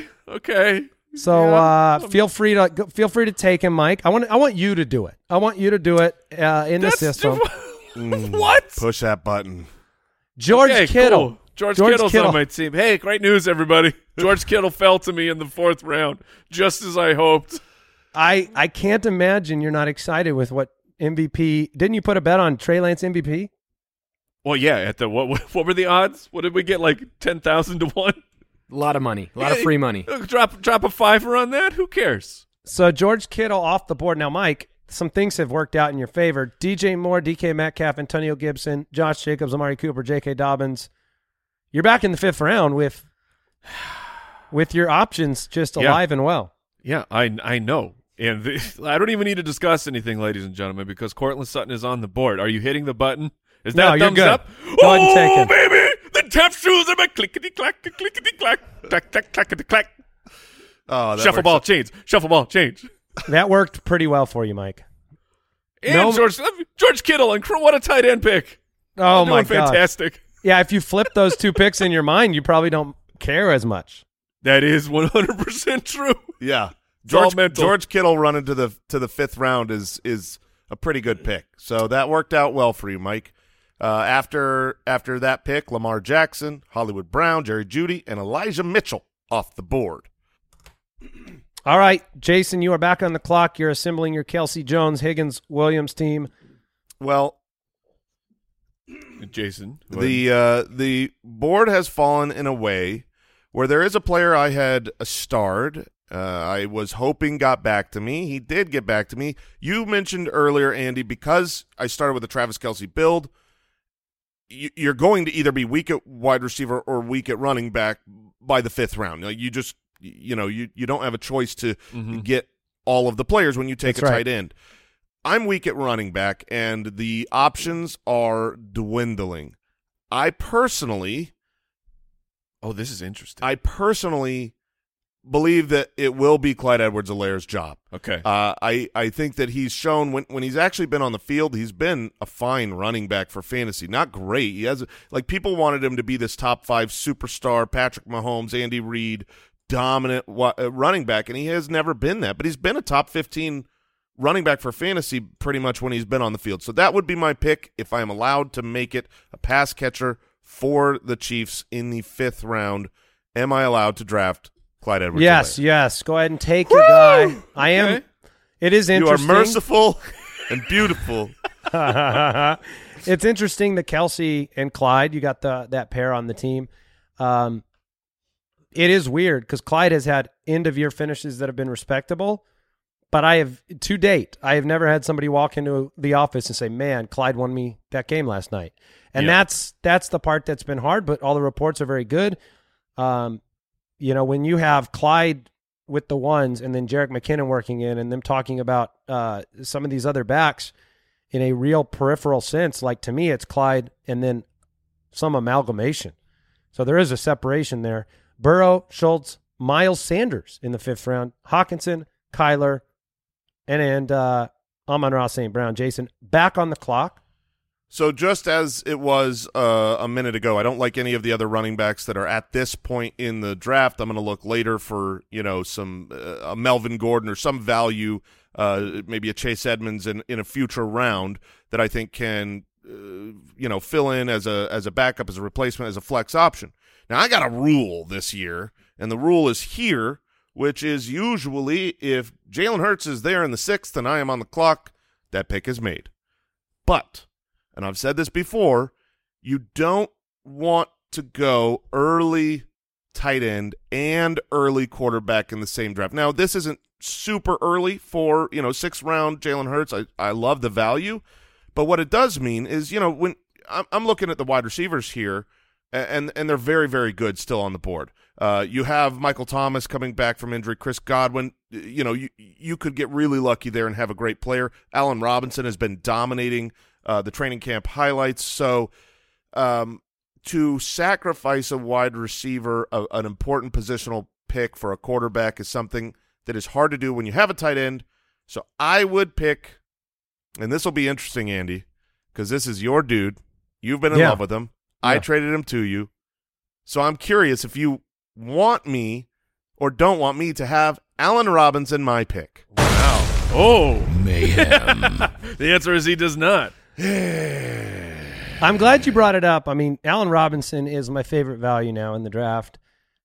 So feel free to take him, Mike. I want you to do it. I want you to do it in the system. What? Push that button. George Kittle. Cool. George Kittle's on my team. Hey, great news, everybody. George Kittle fell to me in the 4th round, just as I hoped. I can't imagine you're not excited with what MVP. Didn't you put a bet on Trey Lance MVP? Well, yeah. At the what were the odds? What did we get? Like 10,000 to 1. A lot of money. A lot of free money. Drop a $5 on that. Who cares? So George Kittle off the board. Now, Mike, some things have worked out in your favor. DJ Moore, DK Metcalf, Antonio Gibson, Josh Jacobs, Amari Cooper, J.K. Dobbins. You're back in the 5th round with your options just alive and well. Yeah, I know. And I don't even need to discuss anything, ladies and gentlemen, because Cortland Sutton is on the board. Are you hitting the button? Is that you're thumbs good. up? Go ahead and take him. Baby! The tap shoes are my clickety-clack, clickety-clack, clack, clack, clackety-clack. Oh, Shuffle ball, change. That worked pretty well for you, Mike. And George Kittle, and what a tight end pick. Oh, Doing my God. fantastic. Yeah, if you flip those 2 picks in your mind, you probably don't care as much. That is 100% true. Yeah. all mental. George Kittle running to the 5th round is a pretty good pick. So that worked out well for you, Mike. After that pick, Lamar Jackson, Hollywood Brown, Jerry Jeudy, and Elijah Mitchell off the board. All right, Jason, you are back on the clock. You're assembling your Kelsey Jones, Higgins, Williams team. Well, Jason, the board has fallen in a way where there is a player I had starred. I was hoping got back to me. He did get back to me. You mentioned earlier, Andy, because I started with a Travis Kelce build, you're going to either be weak at wide receiver or weak at running back by the 5th round. Like you just, you don't have a choice to get all of the players when you take That's a right. tight end. I'm weak at running back, and the options are dwindling. I personally Oh, this is interesting. I personally believe that it will be Clyde Edwards-Helaire's job. Okay. I think that he's shown when he's actually been on the field, he's been a fine running back for fantasy. Not great. He has people wanted him to be this top 5 superstar, Patrick Mahomes, Andy Reid, dominant running back, and he has never been that. But he's been a top 15 running back for fantasy pretty much when he's been on the field. So that would be my pick if I am allowed to make it a pass catcher for the Chiefs in the 5th round. Am I allowed to draft Clyde Edwards-Helaire? Yes. Go ahead and take your guy. I am. Okay. It is interesting. You are merciful and beautiful. It's interesting that Kelsey and Clyde, you got that pair on the team. It is weird because Clyde has had end-of-year finishes that have been respectable, but to date, I have never had somebody walk into the office and say, man, Clyde won me that game last night. And that's the part that's been hard, but all the reports are very good. When you have Clyde with the ones and then Jerick McKinnon working in and them talking about some of these other backs in a real peripheral sense, like to me, it's Clyde and then some amalgamation. So there is a separation there. Burrow, Schultz, Miles Sanders in the 5th round, Hawkinson, Kyler, and Amon-Ra St. Brown. Jason, back on the clock. So just as it was a minute ago, I don't like any of the other running backs that are at this point in the draft. I'm going to look later for some a Melvin Gordon or some value, maybe a Chase Edmonds in a future round that I think can fill in as a backup, as a replacement, as a flex option. Now I got a rule this year, and the rule is here, which is usually if Jalen Hurts is there in the 6th and I am on the clock, that pick is made. But, and I've said this before, you don't want to go early tight end and early quarterback in the same draft. Now, this isn't super early for, 6th round Jalen Hurts. I love the value. But what it does mean is, when I'm looking at the wide receivers here, and they're very, very good still on the board. You have Michael Thomas coming back from injury, Chris Godwin. You could get really lucky there and have a great player. Allen Robinson has been dominating the training camp highlights. So to sacrifice a wide receiver, an important positional pick for a quarterback is something that is hard to do when you have a tight end. So I would pick, and this will be interesting, Andy, because this is your dude. You've been in love with him. Yeah. I traded him to you. So I'm curious if you want me or don't want me to have Allen Robinson my pick. Wow. Oh. Mayhem. The answer is he does not. I'm glad you brought it up. I mean, Allen Robinson is my favorite value now in the draft.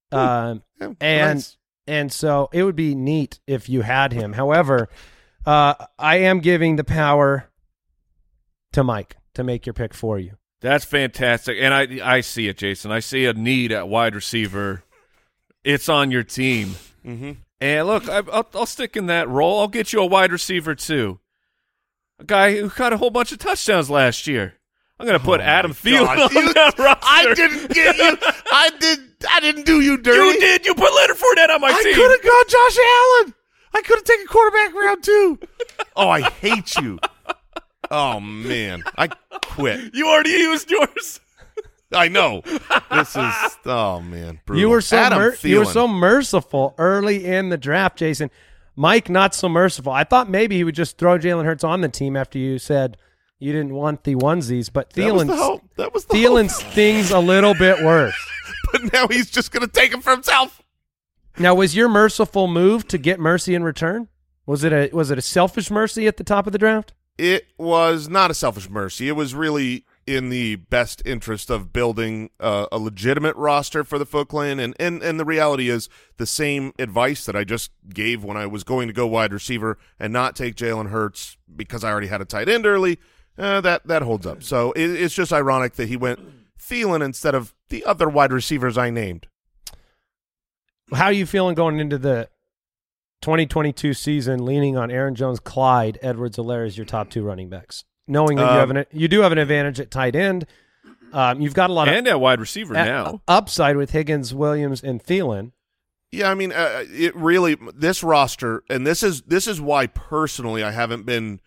And so it would be neat if you had him. However, I am giving the power to Mike to make your pick for you. That's fantastic. And I see it, Jason. I see a need at wide receiver. It's on your team. Mm-hmm. And look, I'll stick in that role. I'll get you a wide receiver too. A guy who caught a whole bunch of touchdowns last year. I'm going to put Adam Thielen on that roster. I didn't get you. I didn't do you dirty. You did. You put Leonard Fournette on my team. I could have gone Josh Allen. I could have taken quarterback round 2. Oh, I hate you. Oh, man. I quit. You already used yours. I know. This is, oh, man. Brutal. You were so merciful early in the draft, Jason. Mike, not so merciful. I thought maybe he would just throw Jalen Hurts on the team after you said you didn't want the onesies, but Thielen stings a little bit worse. But now he's just going to take him for himself. Now, was your merciful move to get mercy in return? Was it a selfish mercy at the top of the draft? It was not a selfish mercy. It was really in the best interest of building a legitimate roster for the Foot Clan. And the reality is the same advice that I just gave when I was going to go wide receiver and not take Jalen Hurts because I already had a tight end early, that holds up. So it's just ironic that he went Thielen instead of the other wide receivers I named. How are you feeling going into the 2022 season, leaning on Aaron Jones, Clyde Edwards-Helaire as your top 2 running backs, knowing that you do have an advantage at tight end? You've got a lot and at wide receiver now upside with Higgins, Williams, and Thielen. Yeah, I mean, it really, this roster, and this is why personally I haven't been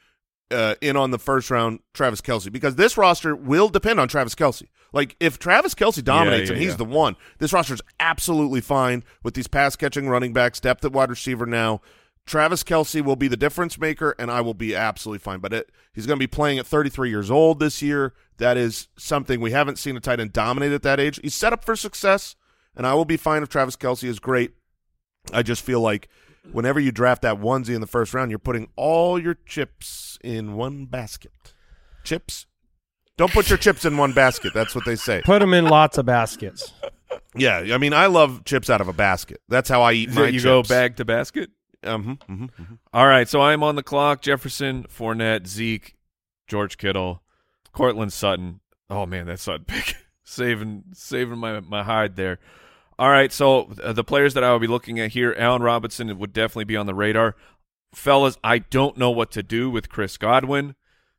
in on the first round Travis Kelce, because this roster will depend on Travis Kelce. Like, if Travis Kelce dominates and he's the one, this roster is absolutely fine with these pass-catching running backs, depth at wide receiver now. Travis Kelce will be the difference maker, and I will be absolutely fine. But he's going to be playing at 33 years old this year. That is something we haven't seen a tight end dominate at that age. He's set up for success, and I will be fine if Travis Kelce is great. I just feel like whenever you draft that onesie in the first round, you're putting all your chips in one basket. Chips? Don't put your chips in one basket. That's what they say. Put them in lots of baskets. Yeah, I mean, I love chips out of a basket. That's how I eat my chips. You go bag to basket? All right, so I'm on the clock. Jefferson, Fournette, Zeke, George Kittle, Cortland Sutton. Oh, man, that Sutton pick. saving my hide there. All right, so the players that I will be looking at here, Allen Robinson would definitely be on the radar. Fellas, I don't know what to do with Chris Godwin.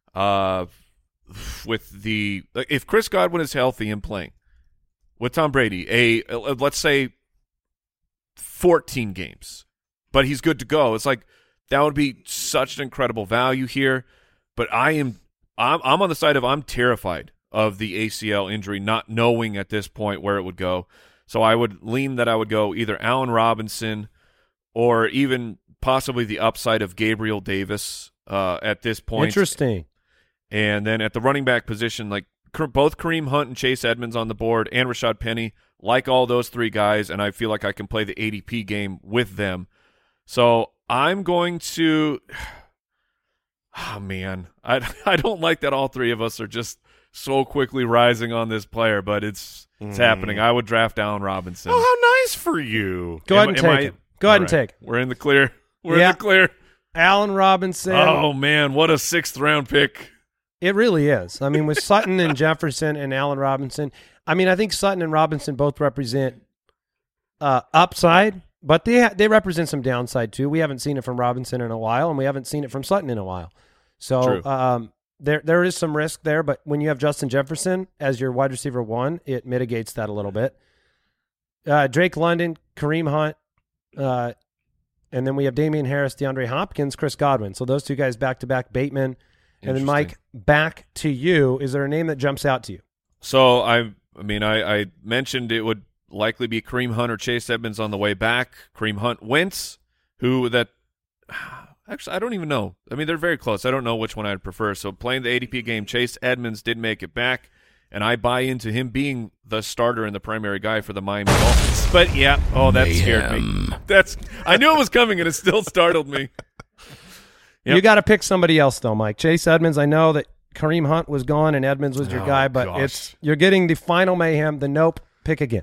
If Chris Godwin is healthy and playing with Tom Brady, let's say 14 games, but he's good to go. It's like that would be such an incredible value here. But I'm on the side of I'm terrified of the ACL injury, not knowing at this point where it would go. So I would lean that I would go either Allen Robinson or even possibly the upside of Gabriel Davis at this point. Interesting. And then at the running back position, like both Kareem Hunt and Chase Edmonds on the board and Rashad Penny, like all those three guys, and I feel like I can play the ADP game with them. So I'm going to – oh, man. I don't like that all three of us are just so quickly rising on this player, but it's happening. I would draft Allen Robinson. Oh, how nice for you. Go ahead and take him. Go ahead and take him. We're in the clear. We're in the clear. Allen Robinson. Oh, man, what a 6th-round pick. It really is. I mean, with Sutton and Jefferson and Allen Robinson, I mean, I think Sutton and Robinson both represent upside, but they represent some downside too. We haven't seen it from Robinson in a while, and we haven't seen it from Sutton in a while. So there is some risk there, but when you have Justin Jefferson as your wide receiver 1, it mitigates that a little bit. Drake London, Kareem Hunt, and then we have Damian Harris, DeAndre Hopkins, Chris Godwin. So those two guys back-to-back, Bateman. And then, Mike, back to you. Is there a name that jumps out to you? So, I mentioned it would likely be Kareem Hunt or Chase Edmonds on the way back. Kareem Hunt, Wentz, actually, I don't even know. I mean, they're very close. I don't know which one I'd prefer. So, playing the ADP game, Chase Edmonds did make it back, and I buy into him being the starter and the primary guy for the Miami Dolphins. But, yeah, that scared me. I knew it was coming, and it still startled me. Yep. You got to pick somebody else, though, Mike. Chase Edmonds, I know that Kareem Hunt was gone and Edmonds was your guy, but you're getting the final mayhem, the nope, pick again.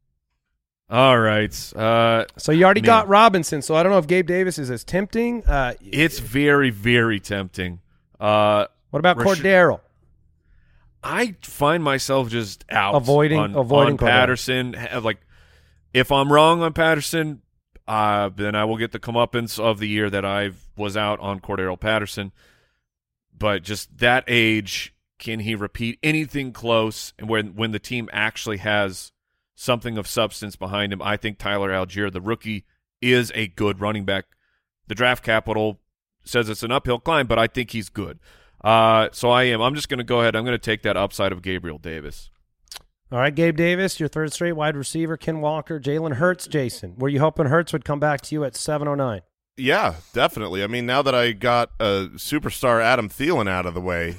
All right. So you already got Robinson, so I don't know if Gabe Davis is as tempting. It's very, very tempting. What about Cordero? I find myself just out avoiding Patterson. Like, if I'm wrong on Patterson, then I will get the comeuppance of the year that I was out on Cordero Patterson. But just that age, can he repeat anything close? And when the team actually has something of substance behind him, I think Tyler Algier, the rookie, is a good running back. The draft capital says it's an uphill climb, but I think he's good. So I'm just going to go ahead. I'm going to take that upside of Gabriel Davis. All right, Gabe Davis, your third straight wide receiver, Ken Walker, Jalen Hurts, Jason. Were you hoping Hurts would come back to you at 709? Yeah, definitely. I mean, now that I got superstar Adam Thielen out of the way,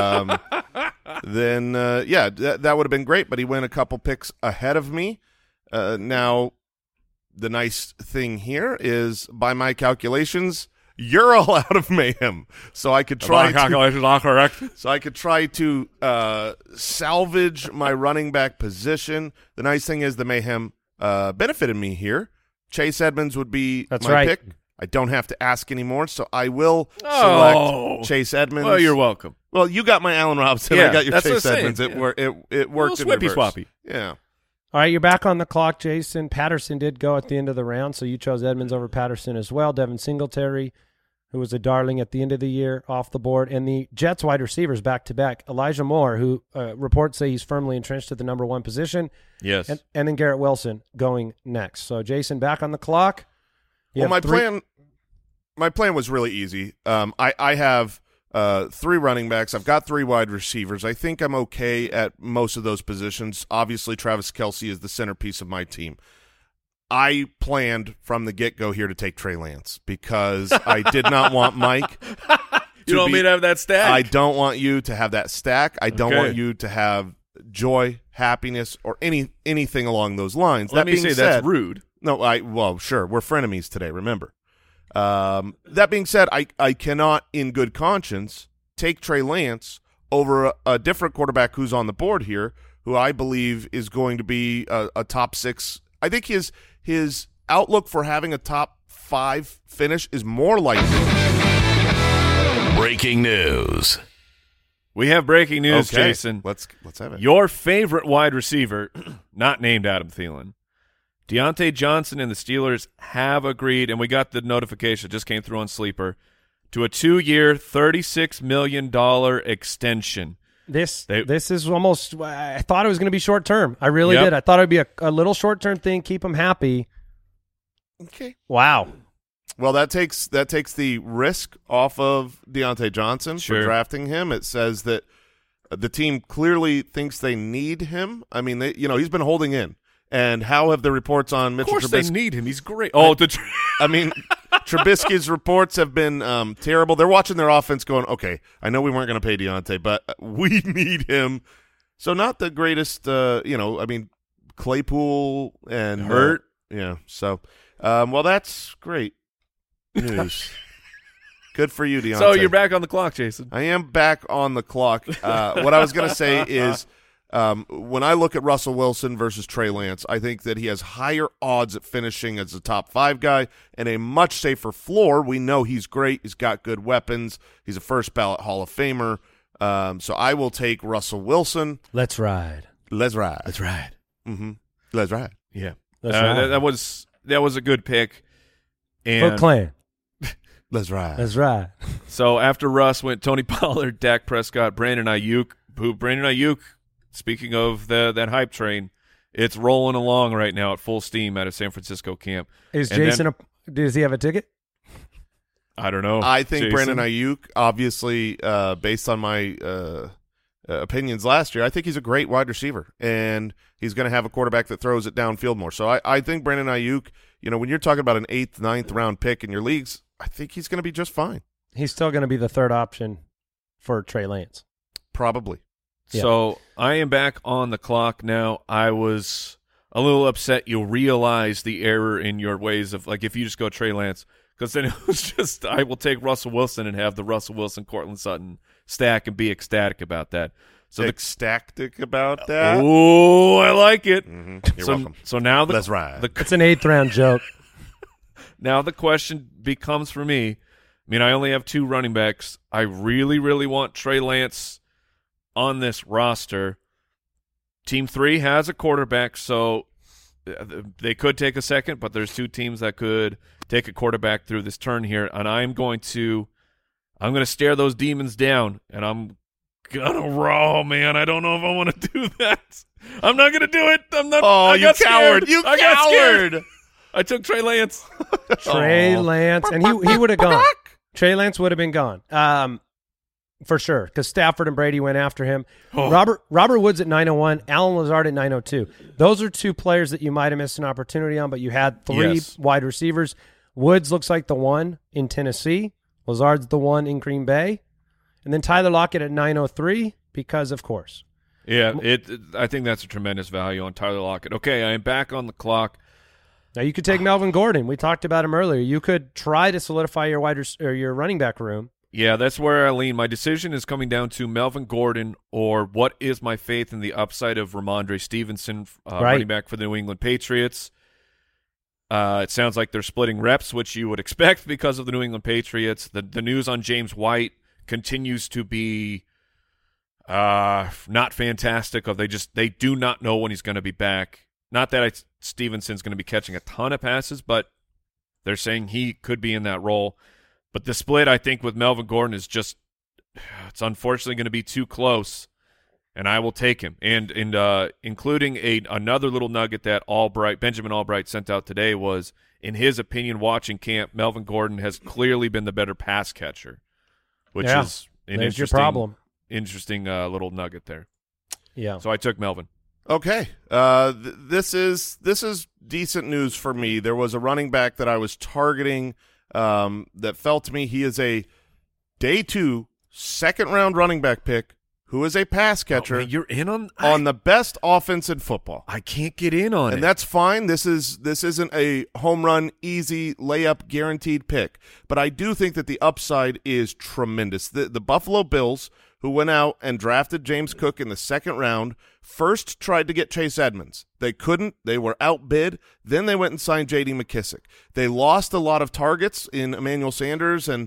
then, that would have been great, but he went a couple picks ahead of me. Now, the nice thing here is, by my calculations, you're all out of mayhem, so I could try. Calculations are correct. So I could try to salvage my running back position. The nice thing is the mayhem benefited me here. Chase Edmonds would be my pick. I don't have to ask anymore, so I will select Chase Edmonds. Well, you're welcome. Well, you got my Allen Robinson. Yeah, I got your Chase Edmonds. Yeah. It worked in reverse. Swappy. Yeah. All right, you're back on the clock, Jason. Patterson did go at the end of the round, so you chose Edmonds over Patterson as well. Devin Singletary, who was a darling at the end of the year, off the board. And the Jets wide receivers back-to-back, Elijah Moore, who reports say he's firmly entrenched at the number 1 position. Yes. And then Garrett Wilson going next. So, Jason, back on the clock. Well, my plan was really easy. I have 3 running backs. I've got 3 wide receivers. I think I'm okay at most of those positions. Obviously, Travis Kelce is the centerpiece of my team. I planned from the get-go here to take Trey Lance because I did not want Mike. You don't want me to have that stack? I don't want you to have that stack. I don't want you to have joy, happiness, or anything along those lines. Let me say that's rude. No, well, sure. We're frenemies today, remember. That being said, I cannot, in good conscience, take Trey Lance over a different quarterback who's on the board here, who I believe is going to be a top 6. I think his outlook for having a top 5 finish is more likely. Breaking news. We have breaking news, Okay. Jason. Let's have it. Your favorite wide receiver, not named Adam Thielen, Deontay Johnson and the Steelers have agreed, and we got the notification, just came through on Sleeper, to a 2-year, $36 million extension. This is almost – I thought it was going to be short-term. I really did. I thought it would be a little short-term thing, keep them happy. Okay. Wow. Well, that takes the risk off of Deontay Johnson for drafting him. It says that the team clearly thinks they need him. I mean, he's been holding in. And how have the reports on Mitchell Trubisky? Of course they need him. He's great. I mean, Trubisky's reports have been terrible. They're watching their offense going, okay, I know we weren't going to pay Deontay, but we need him. So not the greatest, I mean, Claypool and Hurt. So, well, that's great news. Good for you, Deontay. So you're back on the clock, Jason. I am back on the clock. What I was going to say is when I look at Russell Wilson versus Trey Lance, I think that he has higher odds at finishing as a top 5 guy and a much safer floor. We know he's great. He's got good weapons. He's a first-ballot Hall of Famer. So I will take Russell Wilson. Let's ride. Let's ride. Let's ride. Mm-hmm. Let's ride. Yeah. Let's ride. That was a good pick. And Foot Clan. Let's ride. Let's ride. So after Russ went Tony Pollard, Dak Prescott, Brandon Ayuk. Speaking of that hype train, it's rolling along right now at full steam out of San Francisco camp. Is Jason does he have a ticket? I don't know. I think Jason? Brandon Ayuk, obviously, based on my opinions last year, I think he's a great wide receiver, and he's going to have a quarterback that throws it downfield more. So I think Brandon Ayuk, when you're talking about an 8th, 9th round pick in your leagues, I think he's going to be just fine. He's still going to be the 3rd option for Trey Lance. Probably. Yeah. So I am back on the clock now. I was a little upset. You'll realize the error in your ways of, like, if you just go Trey Lance, because then it was just I will take Russell Wilson and have the Russell Wilson, Cortland Sutton stack and be ecstatic about that. So ecstatic about that? Oh, I like it. Mm-hmm. You're welcome. So now let's ride. It's an 8th round joke. Now the question becomes for me, I mean, I only have 2 running backs. I really, really want Trey Lance on this roster. Team 3 has a quarterback, so they could take a second, but there's 2 teams that could take a quarterback through this turn here, and I'm going to stare those demons down, and I'm gonna roll, man. I don't know if I want to do that. I'm not gonna do it. I'm not. Oh, I got coward! Scared. You I got scared. I took Trey Lance. Trey Lance, and he would have gone. Trey Lance would have been gone. For sure, because Stafford and Brady went after him. Oh. Robert Woods at 901, Alan Lazard at 902. Those are 2 players that you might have missed an opportunity on, but you had 3 wide receivers. Woods looks like the one in Tennessee. Lazard's the one in Green Bay. And then Tyler Lockett at 903 because, of course. Yeah, I think that's a tremendous value on Tyler Lockett. Okay, I am back on the clock. Now you could take Melvin Gordon. We talked about him earlier. You could try to solidify your running back room. Yeah, that's where I lean. My decision is coming down to Melvin Gordon or what is my faith in the upside of Ramondre Stevenson, running back for the New England Patriots. It sounds like they're splitting reps, which you would expect because of the New England Patriots. The news on James White continues to be not fantastic. They do not know when he's going to be back. Not that Stevenson's going to be catching a ton of passes, but they're saying he could be in that role. But the split, I think, with Melvin Gordon is just it's unfortunately going to be too close, and I will take him. And including another little nugget that Benjamin Albright sent out today was, in his opinion, watching camp, Melvin Gordon has clearly been the better pass catcher, which is There's your problem. Interesting little nugget there. Yeah. So I took Melvin. Okay. This is decent news for me. There was a running back that I was targeting that felt to me he is a day 2 second-round running back pick who is a pass catcher. You're in on the best offense in football. I can't get in on it. And that's fine. This isn't a home run, easy, layup, guaranteed pick. But I do think that the upside is tremendous. The Buffalo Bills, who went out and drafted James Cook in the second round, first tried to get Chase Edmonds. They couldn't. They were outbid. Then they went and signed J.D. McKissick. They lost a lot of targets in Emmanuel Sanders and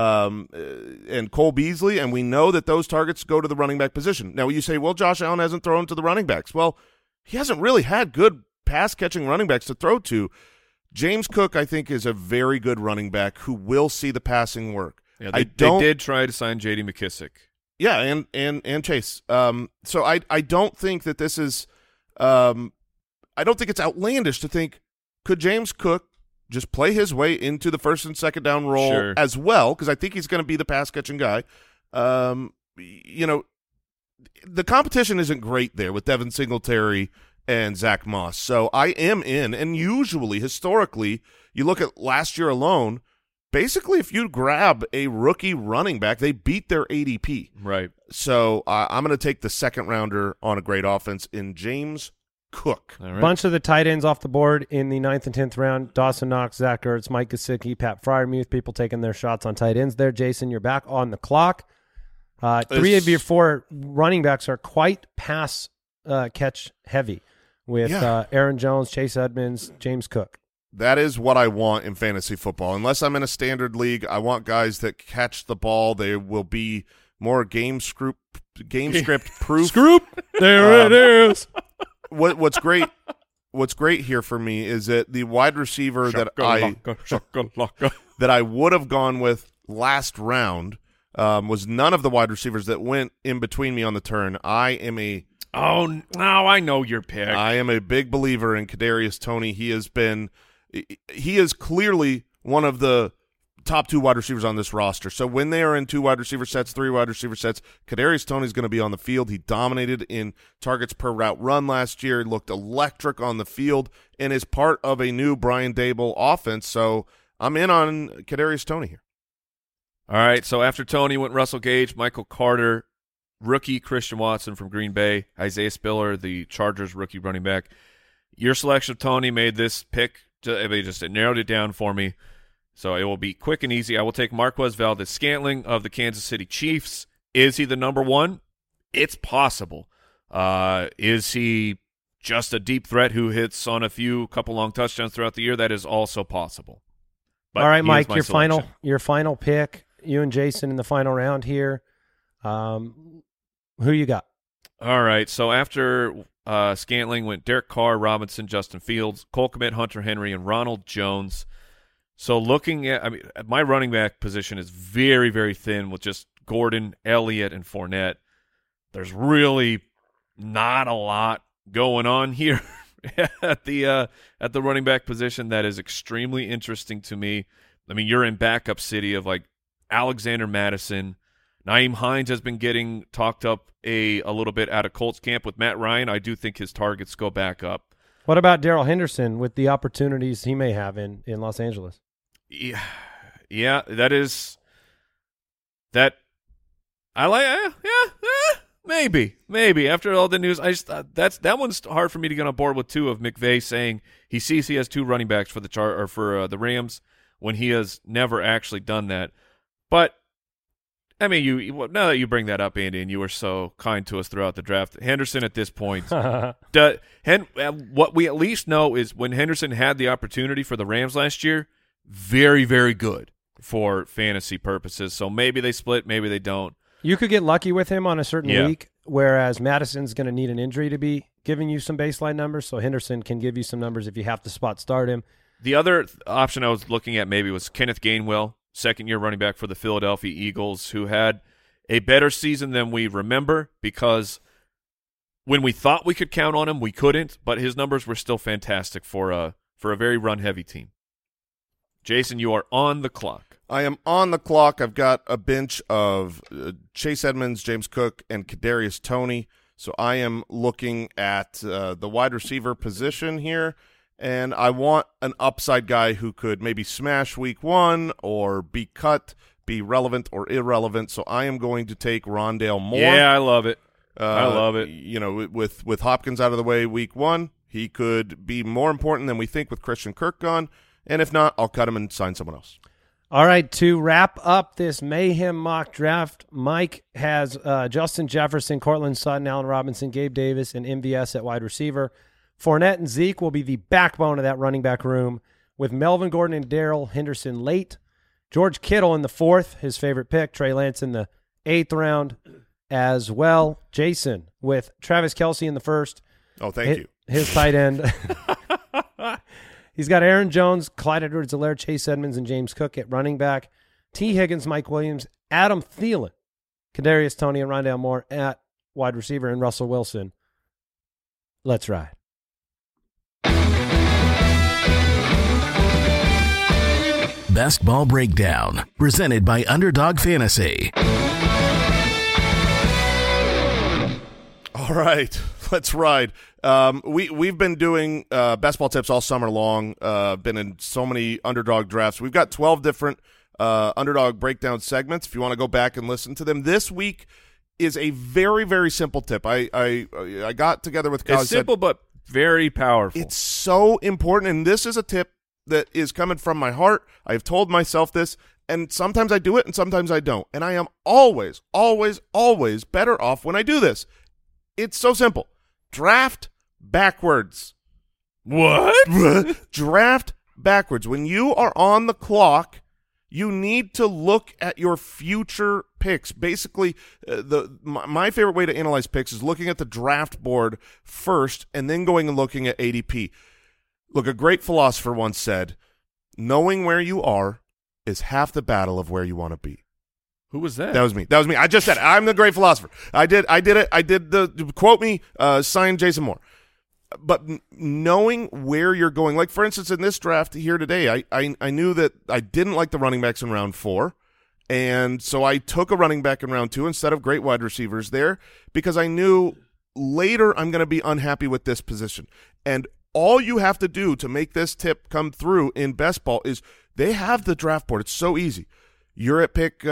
Cole Beasley, and we know that those targets go to the running back position. Now, you say, well, Josh Allen hasn't thrown to the running backs. Well, he hasn't really had good pass-catching running backs to throw to. James Cook, I think, is a very good running back who will see the passing work. Yeah, they did try to sign J.D. McKissick. Yeah, and Chase. So I don't think that this is I don't think it's outlandish to think, could James Cook just play his way into the first and second down role as well, because I think he's going to be the pass-catching guy. You know, the competition isn't great there with Devin Singletary and Zach Moss. So I am in, and usually, historically, you look at last year alone, basically if you grab a rookie running back, they beat their ADP. Right. So I'm going to take the second-rounder on a great offense in James Cook. All right. Bunch of the tight ends off the board in the 9th and 10th round. Dawson Knox, Zach Ertz, Mike Gesicki, Pat Freiermuth, people taking their shots on tight ends there. Jason, you're back on the clock. 3 of your 4 running backs are quite pass catch heavy with Aaron Jones, Chase Edmonds, James Cook. That is what I want in fantasy football. Unless I'm in a standard league, I want guys that catch the ball. They will be more game script proof. There it is. What's great here for me is that the wide receiver that I would have gone with last round was none of the wide receivers that went in between me on the turn. I know your pick. I am a big believer in Kadarius Toney. He is clearly one of the top 2 wide receivers on this roster. So when they are in 2 wide receiver sets, 3 wide receiver sets, Kadarius Toney is going to be on the field. He dominated in targets per route run last year. He looked electric on the field and is part of a new Brian Daboll offense. So I'm in on Kadarius Toney here. All right, so after Toney went Russell Gage, Michael Carter, rookie Christian Watson from Green Bay, Isaiah Spiller, the Chargers rookie running back. Your selection of Toney made this pick. It narrowed it down for me. So it will be quick and easy. I will take Marquez Valdes-Scantling of the Kansas City Chiefs. Is he the number 1? It's possible. Is he just a deep threat who hits on a couple long touchdowns throughout the year? That is also possible. But all right, Mike, your final pick. You and Jason in the final round here. Who you got? All right, so after Scantling went Derek Carr, Robinson, Justin Fields, Cole Kmet, Hunter Henry, and Ronald Jones. So looking at, my running back position is very, very thin with just Gordon, Elliott, and Fournette. There's really not a lot going on here at the running back position that is extremely interesting to me. I mean, you're in backup city of like Alexander Madison. Nyheim Hines has been getting talked up a little bit out of Colts camp with Matt Ryan. I do think his targets go back up. What about Darrell Henderson with the opportunities he may have in Los Angeles? Yeah, that is that. I like. Maybe after all the news, I just that one's hard for me to get on board with too. Of McVay saying he sees he has 2 running backs for the Rams when he has never actually done that. But I mean, now that you bring that up, Andy, and you were so kind to us throughout the draft, Henderson at this point, what we at least know is when Henderson had the opportunity for the Rams last year, very, very good for fantasy purposes. So maybe they split, maybe they don't. You could get lucky with him on a certain week, whereas Madison's going to need an injury to be giving you some baseline numbers, so Henderson can give you some numbers if you have to spot start him. The other option I was looking at maybe was Kenneth Gainwell, second-year running back for the Philadelphia Eagles, who had a better season than we remember because when we thought we could count on him, we couldn't, but his numbers were still fantastic for a very run-heavy team. Jason, you are on the clock. I am on the clock. I've got a bench of Chase Edmonds, James Cook, and Kadarius Toney. So I am looking at the wide receiver position here, and I want an upside guy who could maybe smash week 1 or be cut, be relevant or irrelevant. So I am going to take Rondale Moore. Yeah, I love it. I love it. You know, with Hopkins out of the way week 1, he could be more important than we think with Christian Kirk gone. And if not, I'll cut him and sign someone else. All right, to wrap up this Mayhem mock draft, Mike has Justin Jefferson, Cortland Sutton, Allen Robinson, Gabe Davis, and MVS at wide receiver. Fournette and Zeke will be the backbone of that running back room, with Melvin Gordon and Darrell Henderson late. George Kittle in the 4th, his favorite pick. Trey Lance in the 8th round as well. Jason with Travis Kelce in the 1st. Oh, thank you. His tight end. He's got Aaron Jones, Clyde Edwards-Helaire, Chase Edmonds, and James Cook at running back. T. Higgins, Mike Williams, Adam Thielen, Kadarius Toney, and Rondale Moore at wide receiver, and Russell Wilson. Let's ride. Best Ball Breakdown, presented by Underdog Fantasy. All right, let's ride. We've been doing best ball tips all summer long. Been in so many underdog drafts. We've got 12 different underdog breakdown segments. If you want to go back and listen to them, this week is a very, very simple tip. I got together with guys. It's simple but very powerful. It's so important, and this is a tip that is coming from my heart. I've told myself this, and sometimes I do it, and sometimes I don't. And I am always, always, always better off when I do this. It's so simple. Draft backwards. What? Draft backwards. When you are on the clock, you need to look at your future picks. Basically, my favorite way to analyze picks is looking at the draft board first and then going and looking at ADP. Look, a great philosopher once said, knowing where you are is half the battle of where you want to be. Who was that? That was me. I just said it. I'm the great philosopher. I did it. I did the quote me, sign Jason Moore. But knowing where you're going, like for instance in this draft here today, I knew that I didn't like the running backs in round 4, and so I took a running back in round 2 instead of great wide receivers there because I knew later I'm going to be unhappy with this position. And all you have to do to make this tip come through in best ball is they have the draft board. It's so easy. You're at pick,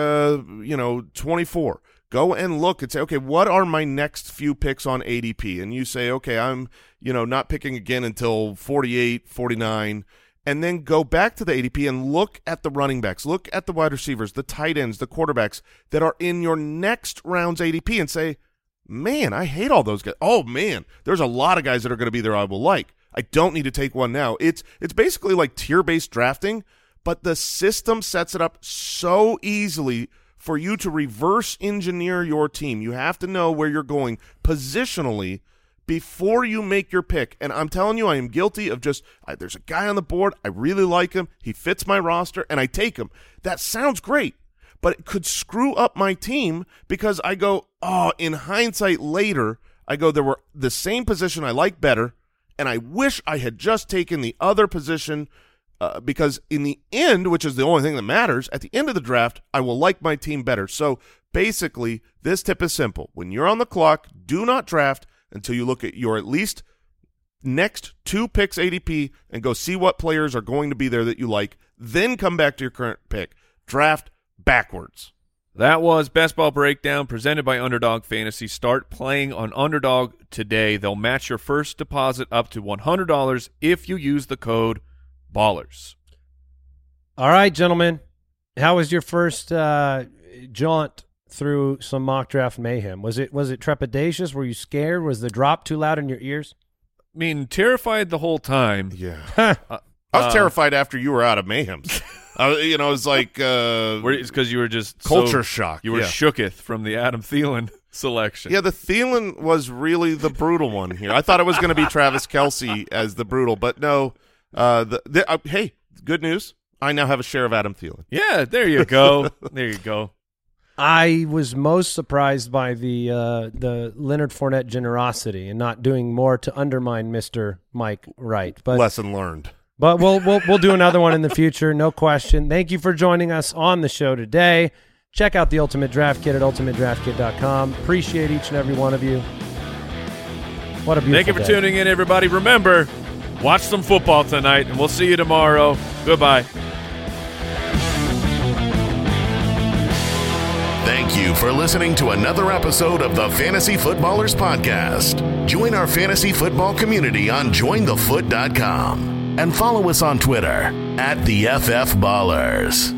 24. Go and look and say, okay, what are my next few picks on ADP? And you say, okay, I'm, not picking again until 48, 49, and then go back to the ADP and look at the running backs, look at the wide receivers, the tight ends, the quarterbacks that are in your next round's ADP and say, man, I hate all those guys. Oh, man, there's a lot of guys that are going to be there I will like. I don't need to take one now. It's basically like tier-based drafting, but the system sets it up so easily for you to reverse engineer your team. You have to know where you're going positionally before you make your pick. And I'm telling you, I am guilty of there's a guy on the board, I really like him, he fits my roster, and I take him. That sounds great, but it could screw up my team because I go, in hindsight later, I go, there were the same position I like better, and I wish I had just taken the other position because in the end, which is the only thing that matters, at the end of the draft, I will like my team better. So basically, this tip is simple. When you're on the clock, do not draft until you look at your at least next 2 picks ADP and go see what players are going to be there that you like. Then come back to your current pick. Draft backwards. That was Best Ball Breakdown presented by Underdog Fantasy. Start playing on Underdog today. They'll match your first deposit up to $100 if you use the code BALLERS. All right, gentlemen. How was your first jaunt through some mock draft mayhem? Was it trepidatious? Were you scared? Was the drop too loud in your ears? I mean, terrified the whole time. Yeah. I was terrified after you were out of Mayhem's. It was like it's because you were just culture shock. You were shooketh from the Adam Thielen selection. Yeah, the Thielen was really the brutal one here. I thought it was going to be Travis Kelce as the brutal, but no. Hey, good news. I now have a share of Adam Thielen. Yeah, there you go. There you go. I was most surprised by the Leonard Fournette generosity and not doing more to undermine Mr. Mike Wright. But lesson learned. But we'll do another one in the future, no question. Thank you for joining us on the show today. Check out the Ultimate Draft Kit at ultimatedraftkit.com. Appreciate each and every one of you. What a beautiful Thank you for tuning in, everybody. Remember, watch some football tonight, and we'll see you tomorrow. Goodbye. Thank you for listening to another episode of the Fantasy Footballers Podcast. Join our fantasy football community on jointhefoot.com and follow us on Twitter at the FF Ballers.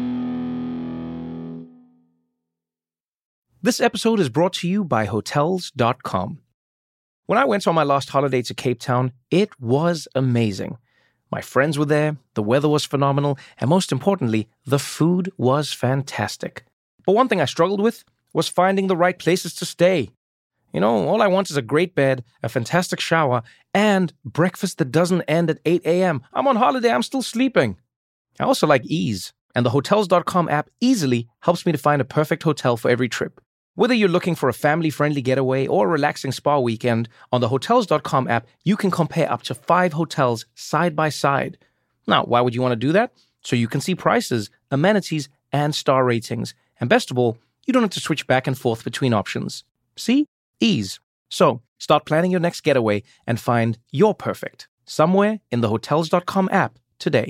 This episode is brought to you by Hotels.com. When I went on my last holiday to Cape Town, it was amazing. My friends were there, the weather was phenomenal, and most importantly, the food was fantastic. But one thing I struggled with was finding the right places to stay. You know, all I want is a great bed, a fantastic shower, and breakfast that doesn't end at 8 a.m. I'm on holiday, I'm still sleeping. I also like ease, and the Hotels.com app easily helps me to find a perfect hotel for every trip. Whether you're looking for a family-friendly getaway or a relaxing spa weekend, on the Hotels.com app, you can compare up to 5 hotels side by side. Now, why would you want to do that? So you can see prices, amenities, and star ratings. And best of all, you don't have to switch back and forth between options. See? Ease. So, start planning your next getaway and find your perfect somewhere in the Hotels.com app today.